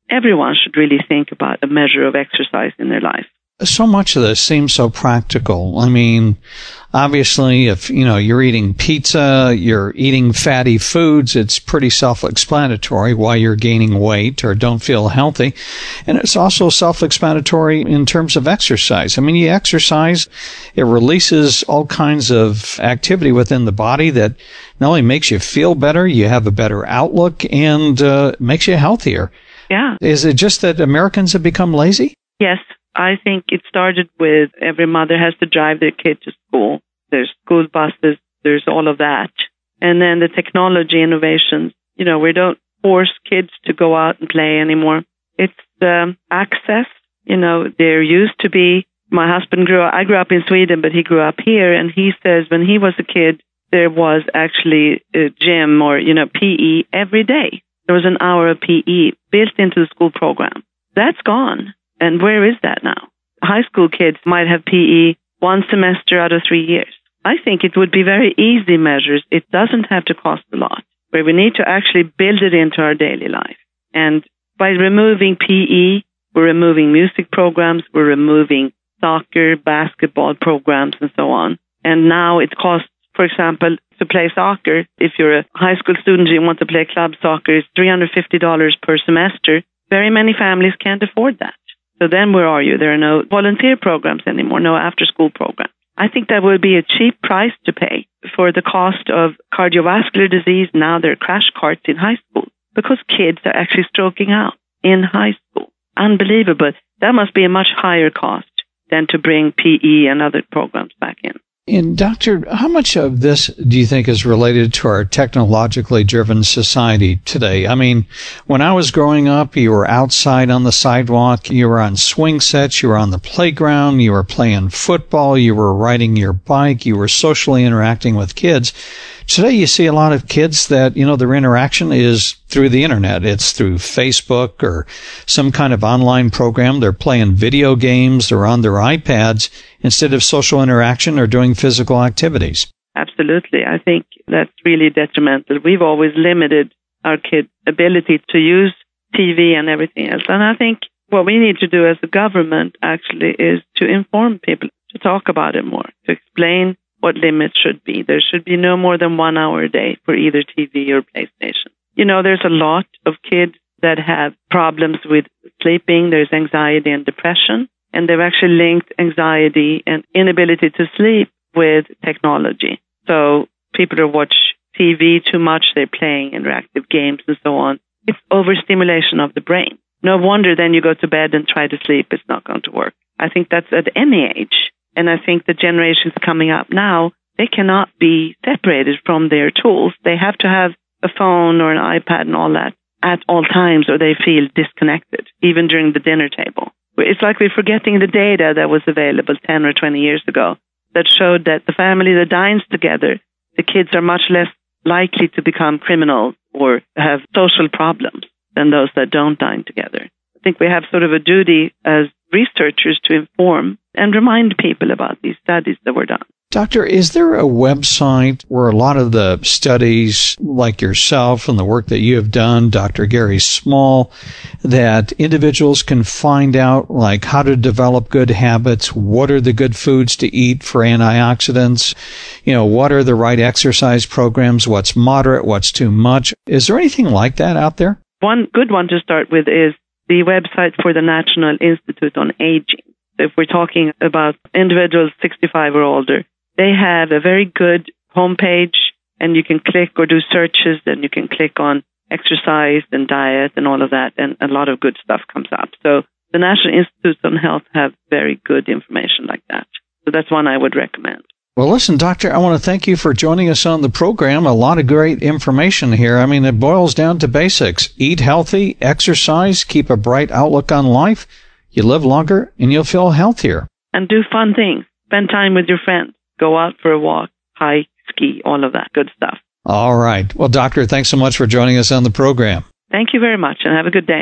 everyone should really think about a measure of exercise in their life. So much of this seems so practical. I mean, obviously, if, you know, you're eating pizza, you're eating fatty foods, it's pretty self-explanatory why you're gaining weight or don't feel healthy. And it's also self-explanatory in terms of exercise. I mean, you exercise, it releases all kinds of activity within the body that not only makes you feel better, you have a better outlook, and uh, makes you healthier. Yeah. Is it just that Americans have become lazy? Yes. I think it started with every mother has to drive their kid to school. There's school buses. There's all of that. And then the technology innovations. You know, we don't force kids to go out and play anymore. It's um, access. You know, there used to be, my husband grew up, I grew up in Sweden, but he grew up here. And he says when he was a kid, there was actually a gym or, you know, P E every day. There was an hour of P E built into the school program. That's gone. And where is that now? High school kids might have P E one semester out of three years. I think it would be very easy measures. It doesn't have to cost a lot, where we need to actually build it into our daily life. And by removing P E, we're removing music programs, we're removing soccer, basketball programs, and so on. And now it costs, for example, to play soccer. If you're a high school student and you want to play club soccer, it's three hundred fifty dollars per semester. Very many families can't afford that. So then where are you? There are no volunteer programs anymore, no after-school programs. I think that would be a cheap price to pay for the cost of cardiovascular disease. Now there are crash carts in high school because kids are actually stroking out in high school. Unbelievable. That must be a much higher cost than to bring P E and other programs back in. And Doctor, how much of this do you think is related to our technologically driven society today? I mean, when I was growing up, you were outside on the sidewalk, you were on swing sets, you were on the playground, you were playing football, you were riding your bike, you were socially interacting with kids. Today, you see a lot of kids that, you know, their interaction is through the internet. It's through Facebook or some kind of online program. They're playing video games or on their iPads instead of social interaction or doing physical activities. Absolutely. I think that's really detrimental. We've always limited our kids' ability to use T V and everything else. And I think what we need to do as a government actually is to inform people, to talk about it more, to explain what limits should be. There should be no more than one hour a day for either T V or PlayStation. You know, there's a lot of kids that have problems with sleeping. There's anxiety and depression, and they've actually linked anxiety and inability to sleep with technology. So people who watch T V too much, they're playing interactive games and so on. It's overstimulation of the brain. No wonder then you go to bed and try to sleep. It's not going to work. I think that's at any age. And I think the generations coming up now, they cannot be separated from their tools. They have to have a phone or an iPad and all that at all times, or they feel disconnected, even during the dinner table. It's like we're forgetting the data that was available ten or twenty years ago that showed that the family that dines together, the kids are much less likely to become criminals or have social problems than those that don't dine together. I think we have sort of a duty as researchers to inform and remind people about these studies that were done. Doctor, is there a website where a lot of the studies, like yourself and the work that you have done, Doctor Gary Small, that individuals can find out, like how to develop good habits, what are the good foods to eat for antioxidants, you know, what are the right exercise programs, what's moderate, what's too much? Is there anything like that out there? One good one to start with is the website for the National Institute on Aging. If we're talking about individuals sixty-five or older, they have a very good homepage, and you can click or do searches, and you can click on exercise and diet and all of that, and a lot of good stuff comes up. So the National Institute on Health have very good information like that. So that's one I would recommend. Well, listen, Doctor, I want to thank you for joining us on the program. A lot of great information here. I mean, it boils down to basics. Eat healthy, exercise, keep a bright outlook on life. You live longer, and you'll feel healthier. And do fun things. Spend time with your friends. Go out for a walk, hike, ski, all of that good stuff. All right. Well, Doctor, thanks so much for joining us on the program. Thank you very much, and have a good day.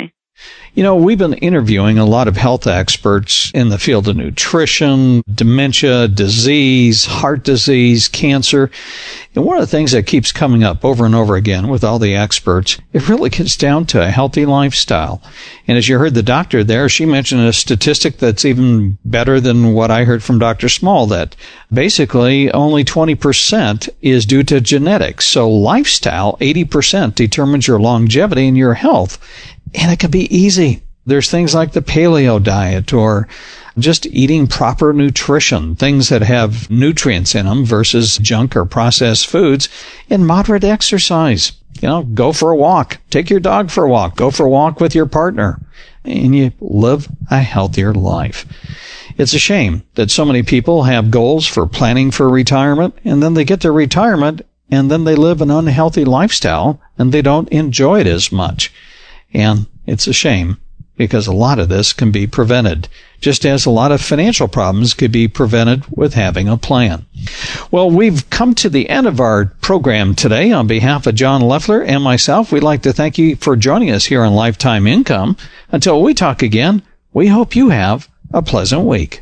You know, we've been interviewing a lot of health experts in the field of nutrition, dementia, disease, heart disease, cancer. And one of the things that keeps coming up over and over again with all the experts, it really gets down to a healthy lifestyle. And as you heard the doctor there, she mentioned a statistic that's even better than what I heard from Doctor Small, that basically only twenty percent is due to genetics. So lifestyle, eighty percent determines your longevity and your health. And it can be easy. There's things like the paleo diet or just eating proper nutrition, things that have nutrients in them versus junk or processed foods, and moderate exercise. You know, go for a walk. Take your dog for a walk. Go for a walk with your partner. And you live a healthier life. It's a shame that so many people have goals for planning for retirement, and then they get to retirement, and then they live an unhealthy lifestyle, and they don't enjoy it as much. And it's a shame because a lot of this can be prevented, just as a lot of financial problems could be prevented with having a plan. Well, we've come to the end of our program today. On behalf of John Loeffler and myself, we'd like to thank you for joining us here on Lifetime Income. Until we talk again, we hope you have a pleasant week.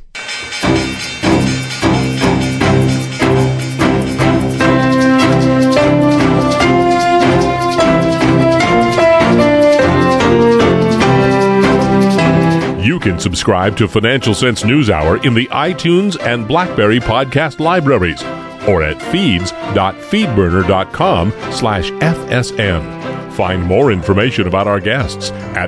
You can subscribe to Financial Sense NewsHour in the iTunes and BlackBerry podcast libraries or at feeds.feedburner.com slash FSN. Find more information about our guests at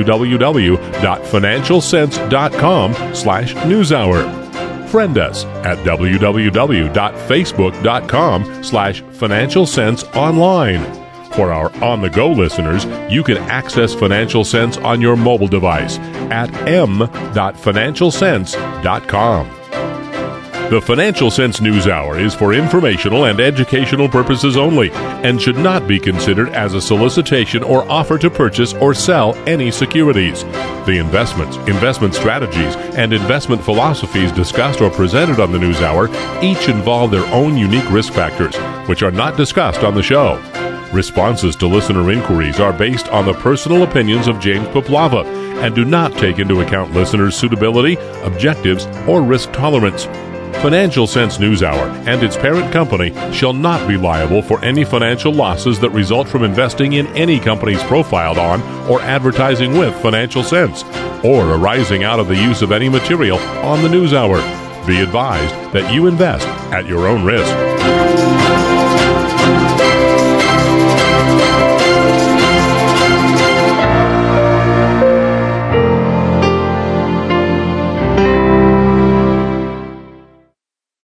www.financialsense.com slash NewsHour. Friend us at www.facebook.com slash Financial Sense Online. For our on-the-go listeners, you can access Financial Sense on your mobile device at m dot financial sense dot com. The Financial Sense NewsHour is for informational and educational purposes only and should not be considered as a solicitation or offer to purchase or sell any securities. The investments, investment strategies, and investment philosophies discussed or presented on the NewsHour each involve their own unique risk factors, which are not discussed on the show. Responses to listener inquiries are based on the personal opinions of James Poplava and do not take into account listeners' suitability, objectives, or risk tolerance. Financial Sense NewsHour and its parent company shall not be liable for any financial losses that result from investing in any companies profiled on or advertising with Financial Sense, or arising out of the use of any material on the NewsHour. Be advised that you invest at your own risk.